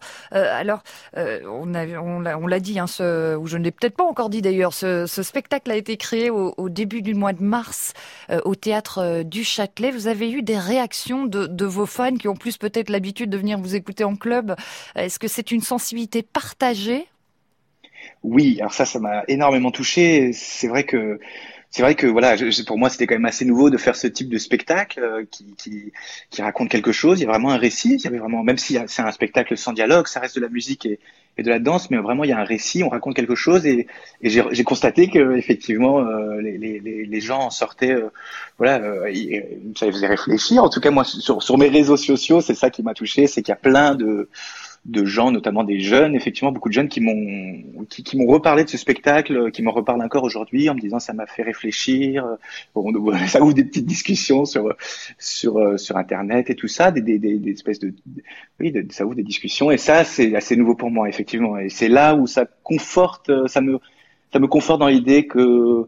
On l'a dit, ou je ne l'ai peut-être pas encore dit d'ailleurs, ce spectacle a été créé au début du mois de mars au Théâtre du Châtelet. Vous avez eu des réactions de vos fans qui ont plus peut-être l'habitude de venir vous écouter en club. Est-ce que c'est une sensibilité partagée? Oui, alors ça m'a énormément touché. C'est vrai que voilà, pour moi c'était quand même assez nouveau de faire ce type de spectacle qui raconte quelque chose. Il y a vraiment un récit. Il y avait vraiment, même si c'est un spectacle sans dialogue, ça reste de la musique et de la danse, mais vraiment il y a un récit. On raconte quelque chose et j'ai constaté que effectivement les les gens en sortaient, ça les faisait réfléchir. En tout cas, moi, sur mes réseaux sociaux, c'est ça qui m'a touché, c'est qu'il y a plein de gens, notamment des jeunes, effectivement beaucoup de jeunes qui m'ont reparlé de ce spectacle, qui m'en reparlent encore aujourd'hui en me disant ça m'a fait réfléchir. Ça ouvre des petites discussions sur internet et tout ça, des espèces ça ouvre des discussions, et ça c'est assez nouveau pour moi, effectivement, et c'est là où ça conforte, ça me conforte dans l'idée que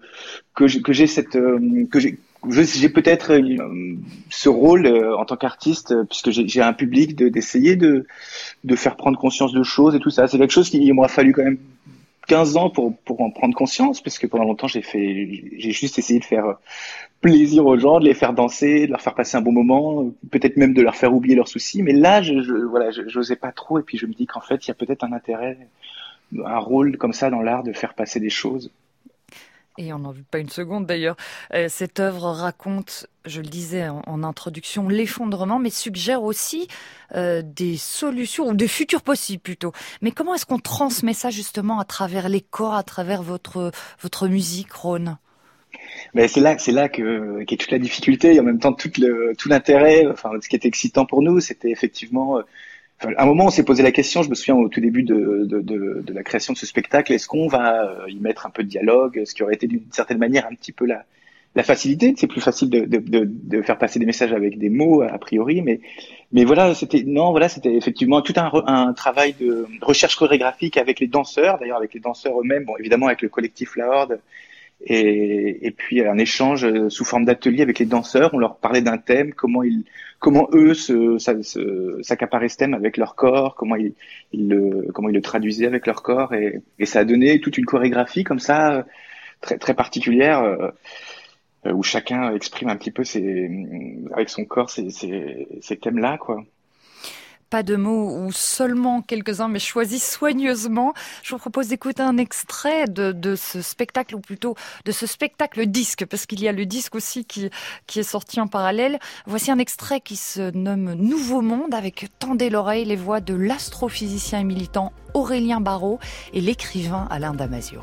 j'ai peut-être ce rôle en tant qu'artiste, puisque j'ai un public, d'essayer de faire prendre conscience de choses et tout ça. C'est quelque chose qui m'aura fallu quand même 15 ans pour en prendre conscience, parce que pendant longtemps j'ai juste essayé de faire plaisir aux gens, de les faire danser, de leur faire passer un bon moment, peut-être même de leur faire oublier leurs soucis. Mais là, j'osais pas trop, et puis je me dis qu'en fait, il y a peut-être un intérêt, un rôle comme ça dans l'art, de faire passer des choses. Et on n'en veut pas une seconde d'ailleurs. Cette œuvre raconte, je le disais en introduction, l'effondrement, mais suggère aussi des solutions, ou des futurs possibles plutôt. Mais comment est-ce qu'on transmet ça justement à travers les corps, à travers votre musique, Rhône ? Mais c'est là qu'est toute la difficulté, et en même temps tout l'intérêt. Enfin, ce qui était excitant pour nous, c'était effectivement... à un moment, on s'est posé la question, je me souviens au tout début de la création de ce spectacle, est-ce qu'on va y mettre un peu de dialogue, ce qui aurait été d'une certaine manière un petit peu la facilité. C'est plus facile de faire passer des messages avec des mots, a priori, mais voilà, c'était effectivement tout un travail de recherche chorégraphique avec les danseurs, d'ailleurs avec les danseurs eux-mêmes, bon, évidemment avec le collectif La Horde, et puis un échange sous forme d'atelier avec les danseurs. On leur parlait d'un thème, comment eux s'accaparaient ce thème avec leur corps, comment ils le traduisaient avec leur corps, et ça a donné toute une chorégraphie comme ça, très très particulière, où chacun exprime un petit peu avec son corps ces thèmes-là, quoi. Pas de mots, ou seulement quelques-uns, mais choisis soigneusement. Je vous propose d'écouter un extrait de ce spectacle, ou plutôt de ce spectacle disque, parce qu'il y a le disque aussi qui est sorti en parallèle. Voici un extrait qui se nomme Nouveau Monde, avec, tendez l'oreille, les voix de l'astrophysicien et militant Aurélien Barraud et l'écrivain Alain Damasio.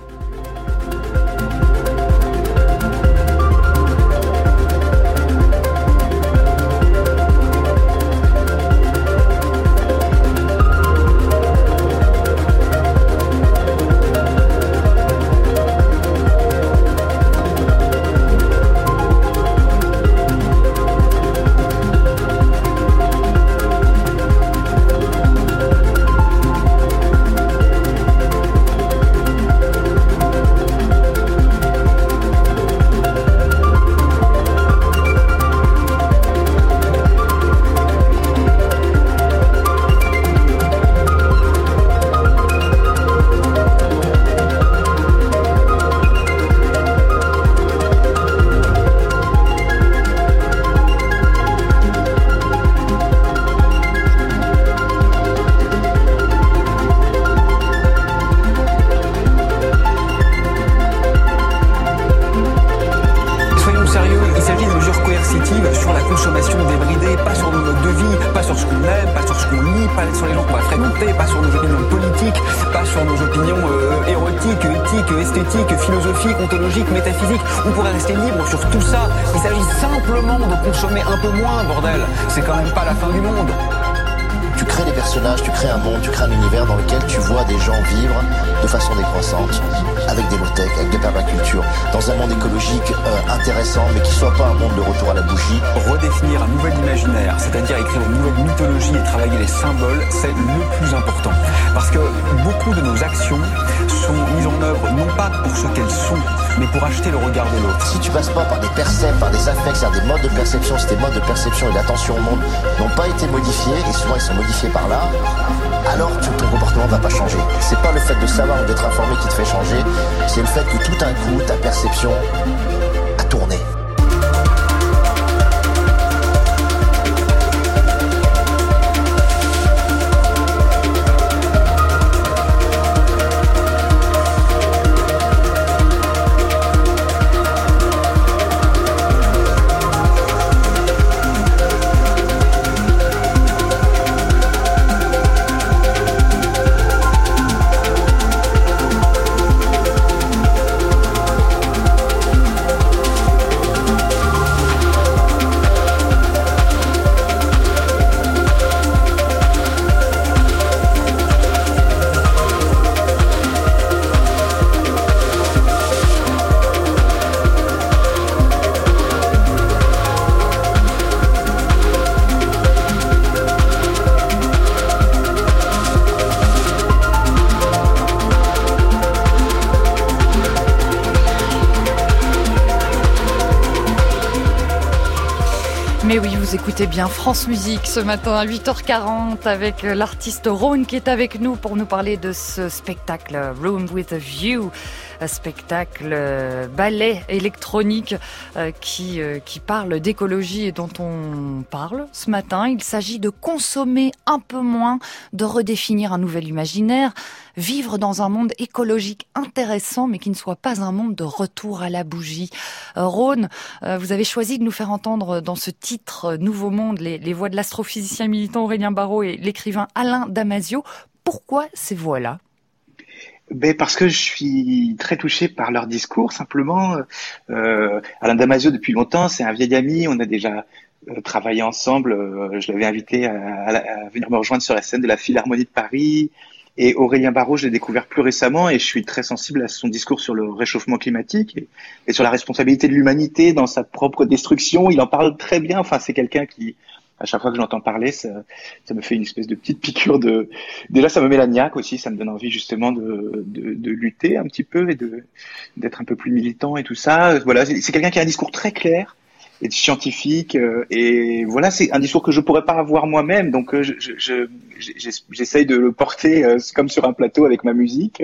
Esthétique, philosophique, ontologique, métaphysique, on pourrait rester libre sur tout ça. Il s'agit simplement de consommer un peu moins, bordel. C'est quand même pas la fin du monde. Tu crées des personnages, tu crées un monde, tu crées un univers dans lequel tu vois des gens vivre de façon décroissante, avec des low-tech, avec de permaculture, dans un monde écologique intéressant, mais qui soit pas un monde de retour à la bougie. Redéfinir un nouvel imaginaire, c'est-à-dire écrire une nouvelle mythologie et travailler les symboles, c'est le plus important. Parce que beaucoup de nos actions sont mises en œuvre non pas pour ce qu'elles sont, mais pour acheter le regard de l'autre. Si tu passes pas par des percepts, par des affects, c'est-à-dire des modes de perception, si tes modes de perception et d'attention au monde n'ont pas été modifiés, et souvent ils sont modifiés par là, alors ton comportement va pas changer. C'est pas le fait de savoir ou d'être informé qui te fait changer, c'est le fait que tout d'un coup, ta perception a tourné. Mais oui, vous écoutez bien France Musique ce matin à 8h40 avec l'artiste Rhône qui est avec nous pour nous parler de ce spectacle Room with a View, un spectacle ballet électronique qui parle d'écologie et dont on parle ce matin. Il s'agit de consommer un peu moins, de redéfinir un nouvel imaginaire, vivre dans un monde écologique intéressant mais qui ne soit pas un monde de retour à la bougie. Rhône, vous avez choisi de nous faire entendre dans ce titre Nouveau Monde les voix de l'astrophysicien militant Aurélien Barraud et l'écrivain Alain Damasio. Pourquoi ces voix-là ? Parce que je suis très touché par leur discours, simplement. Alain Damasio, depuis longtemps, c'est un vieil ami. On a déjà travaillé ensemble. Je l'avais invité à venir me rejoindre sur la scène de la Philharmonie de Paris. Et Aurélien Barraud, je l'ai découvert plus récemment et je suis très sensible à son discours sur le réchauffement climatique et sur la responsabilité de l'humanité dans sa propre destruction. Il en parle très bien. Enfin, c'est quelqu'un qui, à chaque fois que je l'entends parler, ça me fait une espèce de petite piqûre de... Déjà, ça me met la niaque aussi. Ça me donne envie justement de lutter un petit peu et d'être un peu plus militant et tout ça. Voilà, c'est quelqu'un qui a un discours très clair et scientifique, et voilà, c'est un discours que je pourrais pas avoir moi-même, donc j'essaye de le porter comme sur un plateau avec ma musique,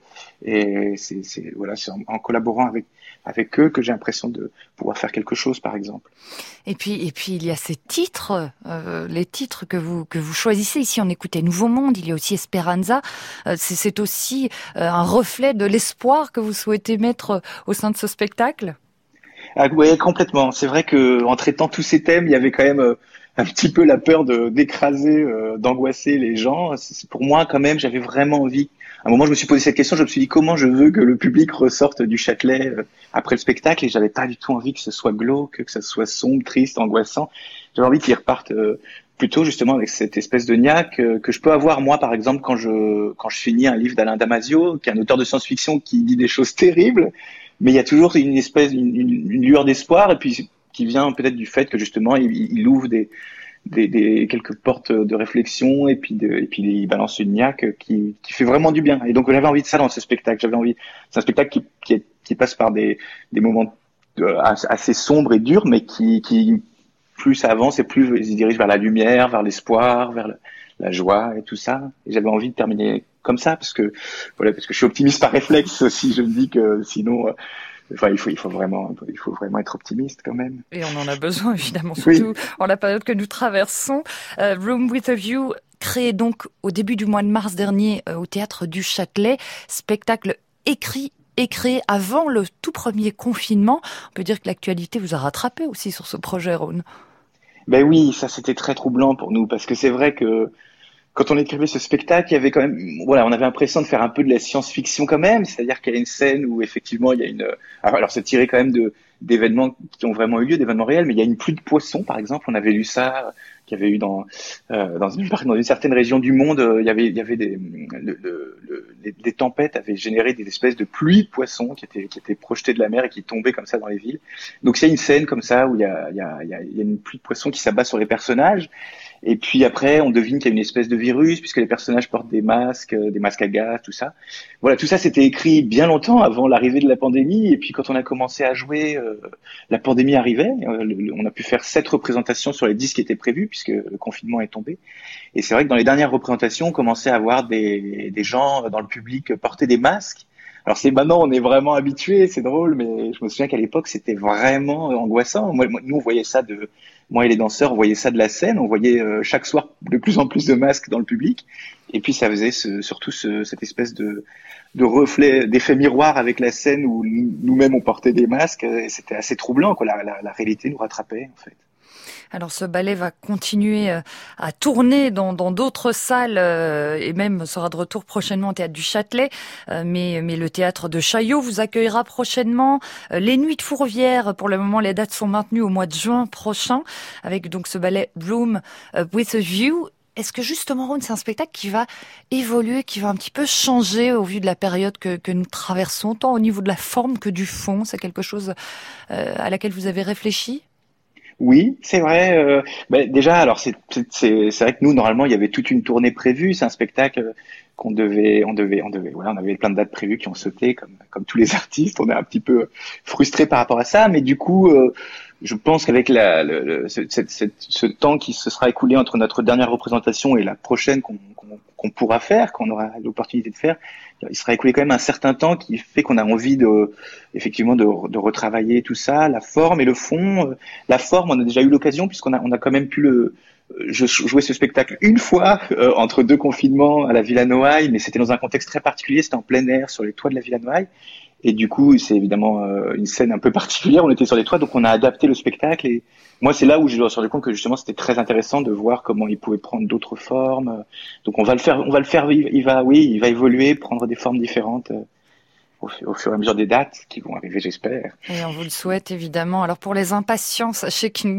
et c'est en collaborant avec eux que j'ai l'impression de pouvoir faire quelque chose, par exemple. Et puis il y a ces titres, les titres que vous choisissez. Ici, on écoutait Nouveau Monde, il y a aussi Esperanza. C'est aussi un reflet de l'espoir que vous souhaitez mettre au sein de ce spectacle. Ah, ouais, complètement. C'est vrai que en traitant tous ces thèmes, il y avait quand même un petit peu la peur d'écraser, d'angoisser les gens. Pour moi, quand même, j'avais vraiment envie. À un moment, je me suis posé cette question. Je me suis dit comment je veux que le public ressorte du Châtelet après le spectacle, et j'avais pas du tout envie que ce soit glauque, que ce soit sombre, triste, angoissant. J'avais envie qu'ils repartent plutôt justement avec cette espèce de niaque que je peux avoir moi, par exemple, quand je finis un livre d'Alain Damasio, qui est un auteur de science-fiction qui dit des choses terribles. Mais il y a toujours une espèce, une lueur d'espoir, et puis qui vient peut-être du fait que justement il ouvre des quelques portes de réflexion, et puis il balance une niaque qui fait vraiment du bien. Et donc j'avais envie de ça dans ce spectacle. C'est un spectacle qui passe par des moments assez sombres et durs, mais qui plus ça avance et plus il se dirige vers la lumière, vers l'espoir, vers la joie et tout ça. Et j'avais envie de terminer comme ça, parce que je suis optimiste par réflexe aussi. Je me dis que sinon, il faut vraiment être optimiste quand même. Et on en a besoin, évidemment, surtout en la période que nous traversons. Room with a View, créé donc au début du mois de mars dernier au Théâtre du Châtelet, spectacle écrit et créé avant le tout premier confinement. On peut dire que l'actualité vous a rattrapé aussi sur ce projet, Rhône. Ben oui, ça c'était très troublant pour nous, parce que c'est vrai que quand on écrivait ce spectacle, il y avait quand même, on avait l'impression de faire un peu de la science-fiction quand même, c'est-à-dire qu'il y a une scène où effectivement il y a alors c'est tiré quand même d'événements qui ont vraiment eu lieu, d'événements réels, mais il y a une pluie de poissons, par exemple. On avait lu ça, qu'il y avait eu dans une certaine région du monde, il y avait des tempêtes avaient généré des espèces de pluies de poissons qui étaient projetés de la mer et qui tombaient comme ça dans les villes. Donc il y a une scène comme ça où il y a une pluie de poissons qui s'abat sur les personnages. Et puis après, on devine qu'il y a une espèce de virus, puisque les personnages portent des masques à gaz, tout ça. Voilà, tout ça c'était écrit bien longtemps avant l'arrivée de la pandémie. Et puis quand on a commencé à jouer, la pandémie arrivait. On a pu faire 7 représentations sur les 10 qui étaient prévues, puisque le confinement est tombé. Et c'est vrai que dans les dernières représentations, on commençait à voir des gens dans le public porter des masques. Alors maintenant on est vraiment habitué, c'est drôle, mais je me souviens qu'à l'époque c'était vraiment angoissant. Nous on voyait ça moi et les danseurs, on voyait ça de la scène, on voyait chaque soir de plus en plus de masques dans le public, et puis ça faisait surtout cette espèce de reflet, d'effet miroir avec la scène où nous-mêmes on portait des masques, et c'était assez troublant, quoi. La réalité nous rattrapait en fait. Alors ce ballet va continuer à tourner dans d'autres salles et même sera de retour prochainement au Théâtre du Châtelet. Mais le Théâtre de Chaillot vous accueillera prochainement. Les Nuits de Fourvière, pour le moment, les dates sont maintenues au mois de juin prochain avec donc ce ballet Room with a View. Est-ce que justement, Rhône, c'est un spectacle qui va évoluer, qui va un petit peu changer au vu de la période que nous traversons, tant au niveau de la forme que du fond? C'est quelque chose à laquelle vous avez réfléchi? Oui, c'est vrai. Déjà, alors c'est vrai que nous, normalement, il y avait toute une tournée prévue. C'est un spectacle on avait plein de dates prévues qui ont sauté comme tous les artistes. On est un petit peu frustrés par rapport à ça, mais du coup, je pense qu'avec ce temps qui se sera écoulé entre notre dernière représentation et la prochaine qu'on pourra faire, qu'on aura l'opportunité de faire, il sera écoulé quand même un certain temps qui fait qu'on a envie effectivement de retravailler tout ça, la forme et le fond. La forme, on a déjà eu l'occasion puisqu'on a quand même pu jouer ce spectacle une fois entre 2 confinements à la Villa Noailles, mais c'était dans un contexte très particulier, c'était en plein air sur les toits de la Villa Noailles. Et du coup, c'est évidemment une scène un peu particulière. On était sur les toits, donc on a adapté le spectacle. Et moi, c'est là où je me suis rendu compte que justement, c'était très intéressant de voir comment il pouvait prendre d'autres formes. Donc on va le faire. Il va évoluer, prendre des formes différentes au fur et à mesure des dates qui vont arriver, j'espère. Et on vous le souhaite évidemment. Alors pour les impatients, sachez qu'une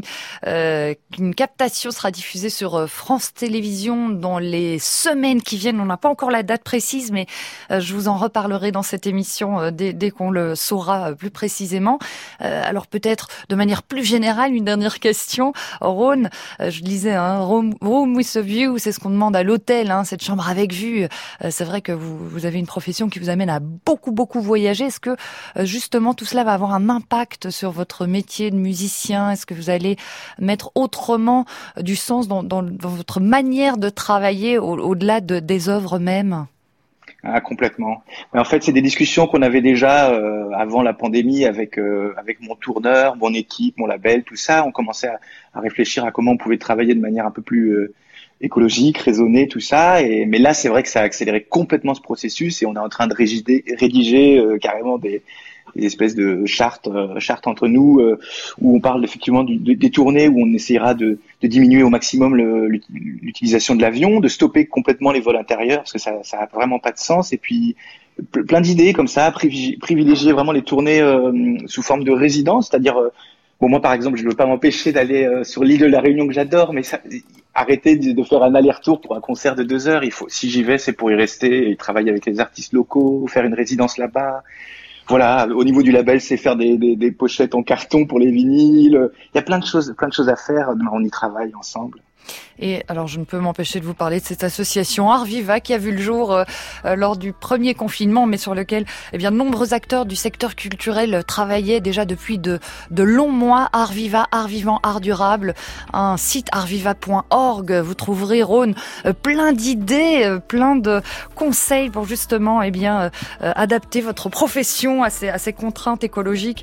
captation sera diffusée sur France Télévisions dans les semaines qui viennent. On n'a pas encore la date précise, mais je vous en reparlerai dans cette émission dès qu'on le saura plus précisément. Alors peut-être de manière plus générale, une dernière question. Rhône, je disais, room with a view, c'est ce qu'on demande à l'hôtel, cette chambre avec vue. C'est vrai que vous avez une profession qui vous amène à beaucoup voyager. Est-ce que justement tout cela va avoir un impact sur votre métier de musicien? Est-ce que vous allez mettre autrement du sens dans votre manière de travailler au-delà des œuvres mêmes? Complètement. Mais en fait, c'est des discussions qu'on avait déjà avant la pandémie avec mon tourneur, mon équipe, mon label, tout ça. On commençait à réfléchir à comment on pouvait travailler de manière un peu plus écologique, raisonnée, tout ça. Mais là, c'est vrai que ça a accéléré complètement ce processus et on est en train de rédiger carrément des espèces de chartes entre nous où on parle effectivement des tournées où on essaiera de diminuer au maximum l'utilisation de l'avion, de stopper complètement les vols intérieurs parce que ça a vraiment pas de sens. Et puis plein d'idées comme ça, privilégier vraiment les tournées sous forme de résidence, c'est-à-dire moi par exemple, je ne veux pas m'empêcher d'aller sur l'île de la Réunion que j'adore, mais arrêter de faire un aller-retour pour un concert de 2 heures. Si j'y vais, c'est pour y rester et travailler avec les artistes locaux, faire une résidence là-bas. Voilà, au niveau du label, c'est faire des pochettes en carton pour les vinyles. Il y a plein de choses à faire. On y travaille ensemble. Et alors, je ne peux m'empêcher de vous parler de cette association Art Viva qui a vu le jour lors du premier confinement, mais sur lequel, de nombreux acteurs du secteur culturel travaillaient déjà depuis de longs mois. Art Viva, Art Vivant, Art Durable, un site artviva.org. Vous trouverez, Rhône, plein d'idées, plein de conseils pour justement, adapter votre profession à ces contraintes écologiques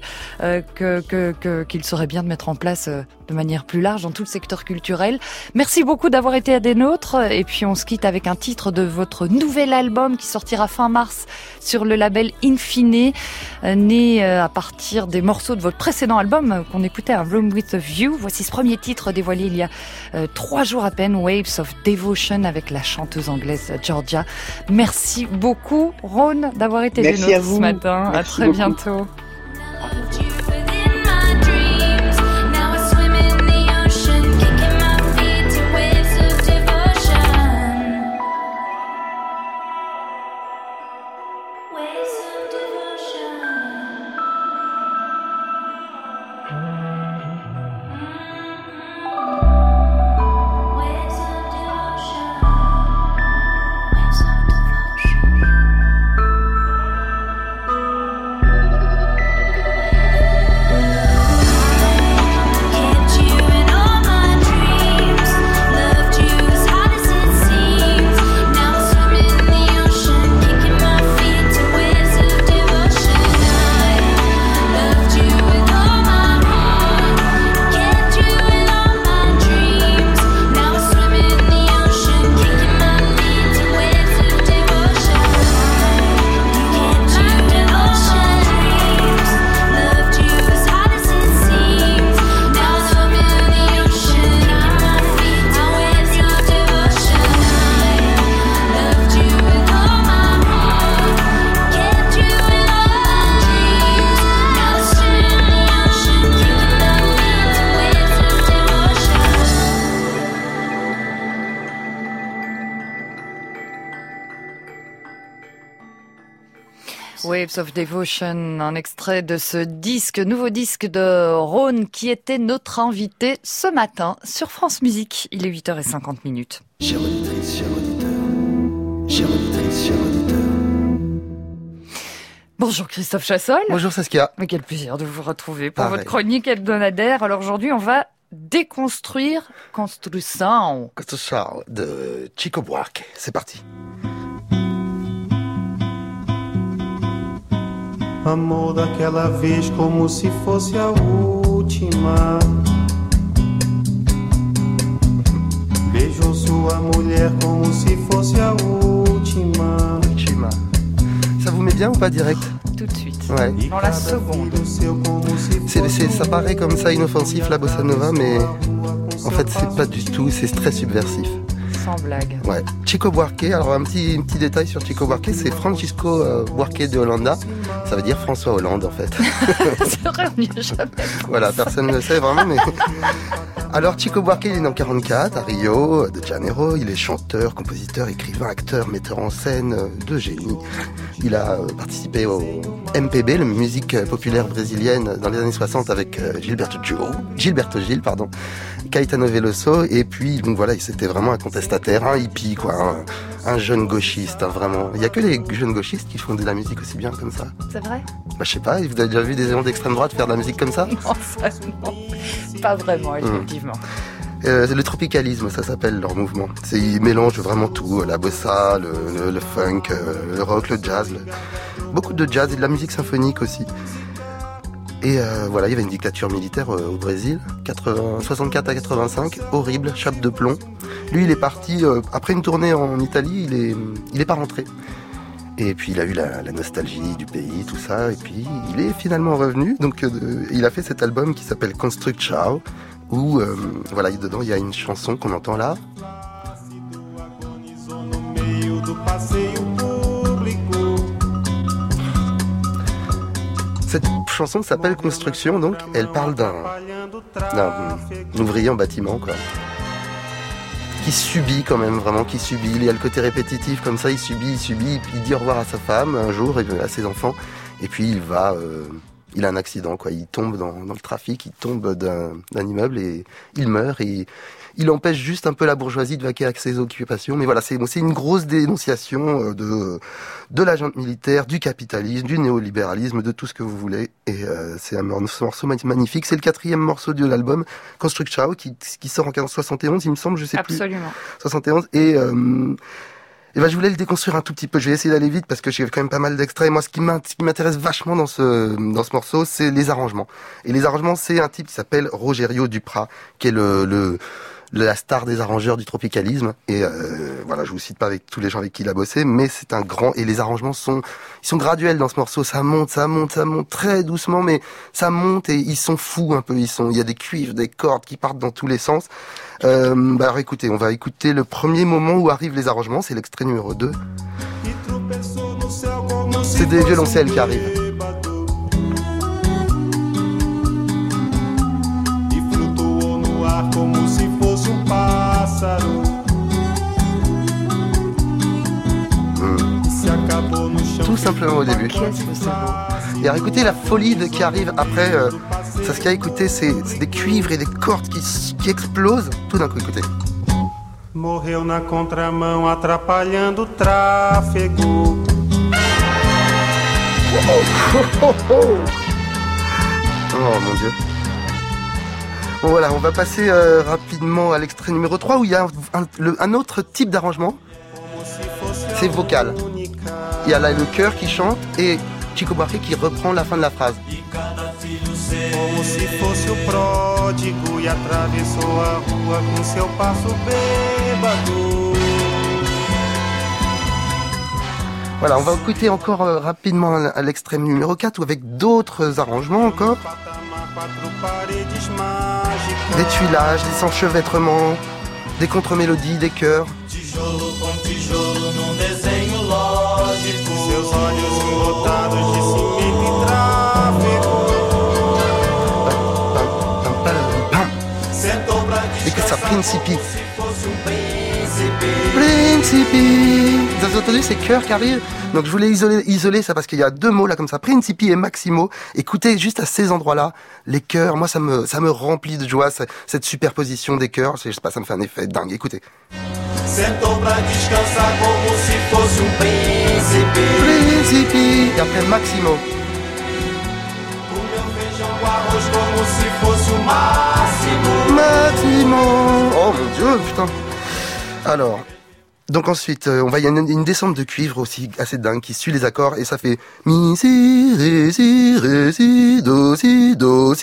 qu'il serait bien de mettre en place de manière plus large dans tout le secteur culturel. Merci beaucoup d'avoir été à des nôtres et puis on se quitte avec un titre de votre nouvel album qui sortira fin mars sur le label Infine, né à partir des morceaux de votre précédent album qu'on écoutait, un Room with a View. Voici ce premier titre dévoilé il y a 3 jours à peine, Waves of Devotion avec la chanteuse anglaise Georgia. Merci beaucoup Rhône d'avoir été des nôtres ce matin. Merci à très beaucoup. Bientôt. Waves of Devotion, un extrait de ce nouveau disque de Rhône qui était notre invité ce matin sur France Musique. Il est 8h50. Chère auditrice, cher auditeur, chère auditrice, cher auditeur. Bonjour Christophe Chassol. Bonjour Saskia. Mais quel plaisir de vous retrouver pour Pareil. votre chronique hebdomadaire. Alors aujourd'hui, on va déconstruire Construção. Construção de Chico Buarque. C'est parti. Amor daquela vez como se fosse a última. Beijou sua mulher como se fosse a última. Última. Ça vous met bien ou pas direct? Tout de suite. Ouais. Dans la seconde. Ça paraît comme ça inoffensif la bossa nova, mais en fait c'est pas du tout, c'est très subversif. Sans blague. Ouais. Chico Buarque, alors un petit détail sur Chico Buarque, c'est Francisco Buarque de Holanda. Ça veut dire François Hollande en fait. C'est vrai, on n'y a jamais. Voilà, personne ne le sait vraiment, mais... Alors Chico Buarque, il est né en 1944 à Rio de Janeiro. Il est chanteur, compositeur, écrivain, acteur, metteur en scène de génie. Il a participé au MPB, la musique populaire brésilienne, dans les années 60 avec Gilberto Gil, Caetano Veloso. Et puis, donc voilà, c'était vraiment un contestataire, un hippie, quoi, un jeune gauchiste, hein, vraiment. Il y a que les jeunes gauchistes qui font de la musique aussi bien comme ça. C'est vrai? Bah, je sais pas, vous avez déjà vu des gens d'extrême droite faire de la musique comme ça? Non, ça non. Pas vraiment, effectivement. Le tropicalisme, ça s'appelle leur mouvement. Ils mélangent vraiment tout, la bossa, le funk, le rock, le jazz. Beaucoup de jazz et de la musique symphonique aussi. Et voilà, il y avait une dictature militaire au Brésil, 64 à 85, horrible, chape de plomb. Lui, il est parti, après une tournée en Italie, il est pas rentré. Et puis il a eu la nostalgie du pays, tout ça, et puis il est finalement revenu. Donc il a fait cet album qui s'appelle Construção, où voilà, dedans il y a une chanson qu'on entend là. Cette chanson s'appelle Construction, donc elle parle d'un ouvrier en bâtiment, quoi. Qui subit quand même, vraiment, qui subit. Il y a le côté répétitif comme ça, il subit, puis il dit au revoir à sa femme un jour, et à ses enfants, et puis il a un accident, quoi. Il tombe dans le trafic, il tombe d'un immeuble et il meurt, et il empêche juste un peu la bourgeoisie de vaquer à ses occupations. Mais voilà, c'est une grosse dénonciation de la junte militaire, du capitalisme, du néolibéralisme, de tout ce que vous voulez. Et c'est un morceau magnifique. C'est le 4e morceau de l'album, Construção, qui sort en 1971, il me semble, je sais plus. Absolument. 71. Et ben, je voulais le déconstruire un tout petit peu. Je vais essayer d'aller vite parce que j'ai quand même pas mal d'extraits. Moi, ce qui m'intéresse vachement dans ce morceau, c'est les arrangements. Et les arrangements, c'est un type qui s'appelle Rogério Duprat, qui est la star des arrangeurs du tropicalisme. Et voilà, je vous cite pas avec tous les gens avec qui il a bossé, mais c'est un grand. Et les arrangements sont graduels dans ce morceau. Ça monte très doucement, mais ça monte et ils sont fous un peu. Il y a des cuivres, des cordes qui partent dans tous les sens. Alors écoutez, on va écouter le premier moment où arrivent les arrangements. C'est l'extrait numéro 2. C'est des violoncelles qui arrivent. Tout simplement au début. Et alors écoutez la folie qui arrive après. Saskia, écoutez, c'est des cuivres et des cordes qui explosent tout d'un coup, écoutez. Morreu na contramão atrapalhando o tráfego. Oh mon Dieu. Bon voilà, on va passer rapidement à l'extrait numéro 3 où il y a un autre type d'arrangement. C'est vocal. Il y a là le chœur qui chante et Chico Buarque qui reprend la fin de la phrase. Como se fosse o pródigo e atravessou a rua com seu passo bêbado. Voilà, on va écouter encore rapidement à l'extrême numéro 4 ou avec d'autres arrangements encore. Des tuilages, des enchevêtrements, des contre-mélodies, des chœurs. Tijolo com tijolo num desenho lógico. Seus olhos embotados de cimento e tráfego. Et que ça principie. Principi. Vous avez entendu ces chœurs qui arrivent? Donc je voulais isoler ça parce qu'il y a deux mots là comme ça, Principi et Maximo. Écoutez juste à ces endroits-là, les chœurs, moi ça me remplit de joie, cette superposition des chœurs, je sais pas, ça me fait un effet dingue. Écoutez. sentou pra descansar como se fosse príncipe. Príncipe. Et après Maximo. Arroz como se fosse Máximo. Maximo. Oh mon Dieu, putain. Alors, donc ensuite, il y a une descente de cuivre aussi assez dingue qui suit les accords et ça fait mi si ré si do si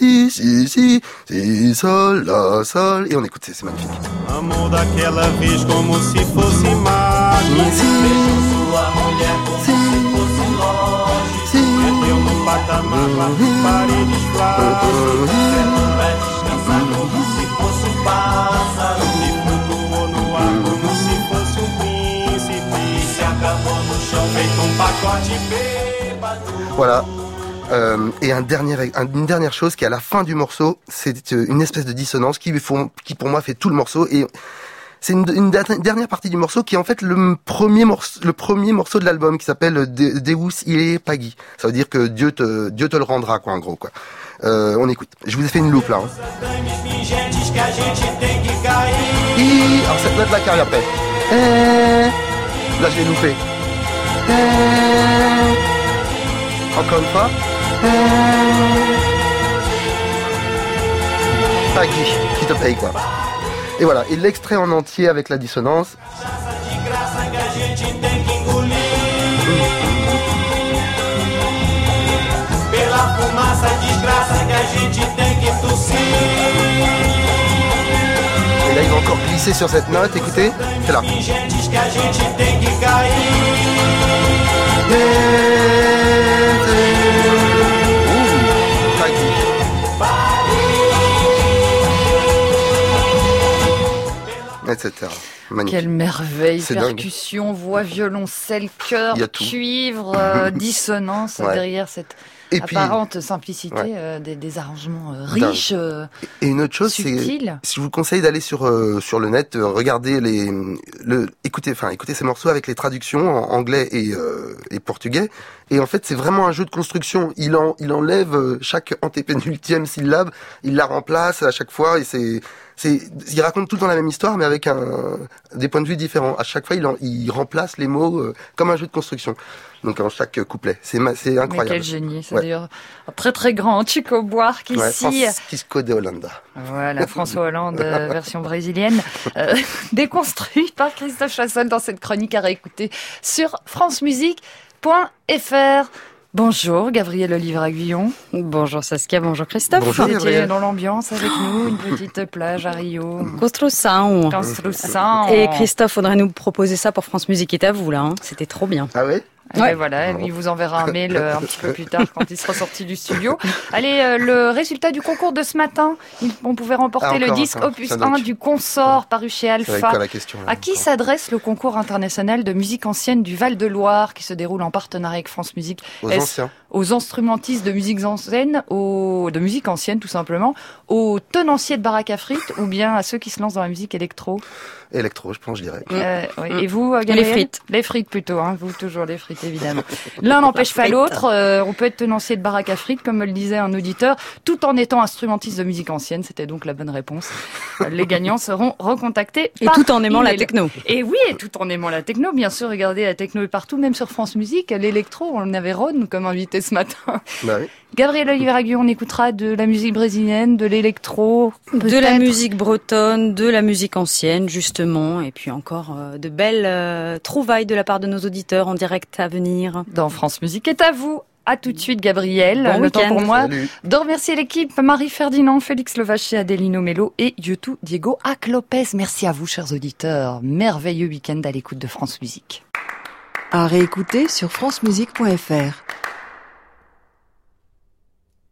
si sol la sol et on écoute, c'est magnifique. Amor daquela vez como se fosse imagem. Sua mulher como se fosse loja. Perdeu no patamar, paredes flácidas. Certo pra descansar como se fosse pássaro. E flutuou no ar como se fosse príncipe. E se acabou no chão feito pacote bêbado. Voilà. Et une dernière chose qui est à la fin du morceau, c'est une espèce de dissonance qui pour moi fait tout le morceau et c'est une dernière partie du morceau qui est en fait le premier morceau de l'album qui s'appelle Deus ille pagi. Ça veut dire que Dieu te le rendra quoi en gros quoi. On écoute. Je vous ai fait une loupe là. Hein. Alors cette note là qui arrive après. Là je l'ai loupé. Encore une fois. Pagi, qui te paye quoi. Et voilà, et l'extrait en entier avec la dissonance. Et là il va encore glisser sur cette note, écoutez, c'est là. Etc. Magnifique. Quelle merveille, c'est percussion, dingue. voix, violoncelle, chœur, cuivre, dissonance derrière cette apparente simplicité des arrangements riches. Et une autre chose, subtils. c'est je vous conseille d'aller sur le net, regarder écouter ces morceaux avec les traductions en anglais et portugais. Et en fait, c'est vraiment un jeu de construction. Il enlève chaque antépénultième syllabe, il la remplace à chaque fois et il raconte tout le temps la même histoire, mais avec des points de vue différents. À chaque fois, il remplace les mots comme un jeu de construction. Donc, en chaque couplet. C'est incroyable. Mais quel génie. C'est d'ailleurs un très très grand Chico Buarque ici. Francisco de Holanda. Voilà, François Hollande, version brésilienne. Déconstruit par Christophe Chassol dans cette chronique à réécouter sur francemusique.fr. Bonjour Gabrielle Olivier-Aguillon. Bonjour Saskia, bonjour Christophe. Bonjour Vous étiez dans l'ambiance avec nous, une petite plage à Rio. Construção. Et Christophe, faudrait nous proposer ça pour France Musique est à vous là. Hein. C'était trop bien. Ah oui? Ouais. Voilà, il vous enverra un mail un petit peu plus tard quand il sera sorti du studio. Allez, le résultat du concours de ce matin, on pouvait remporter le disque Opus 1 du Consort paru chez Alpha. À qui s'adresse le concours international de musique ancienne du Val-de-Loire qui se déroule en partenariat avec France Musique? Aux anciens. Aux instrumentistes de musique ancienne, de musique ancienne tout simplement, aux tenanciers de baraque à frites ou bien à ceux qui se lancent dans la musique électro? Électro, je pense, je dirais. Et vous, Gabriel? Les frites. Les frites plutôt, hein. Vous, toujours les frites, évidemment. L'un n'empêche pas l'autre. On peut être tenancier de baraque à frites, comme me le disait un auditeur, tout en étant instrumentiste de musique ancienne. C'était donc la bonne réponse. Les gagnants seront recontactés et tout en aimant la techno. Et oui, et tout en aimant la techno. Bien sûr, regardez, la techno est partout, même sur France Musique. L'électro, on avait Ron comme invité ce matin. Bah oui. Gabrielle Olivier-Aguillon, on écoutera de la musique brésilienne, de l'électro, de la musique bretonne, de la musique ancienne, justement, et puis encore de belles trouvailles de la part de nos auditeurs en direct à venir. Dans France Musique est à vous. À tout de suite, Gabriel. Bon le temps pour moi Salut. de remercier l'équipe Marie-Ferdinand, Félix Levaché, Adelino Melo et YouTube Diego Lopez. Merci à vous, chers auditeurs. Merveilleux week-end à l'écoute de France Musique. À réécouter sur francemusique.fr.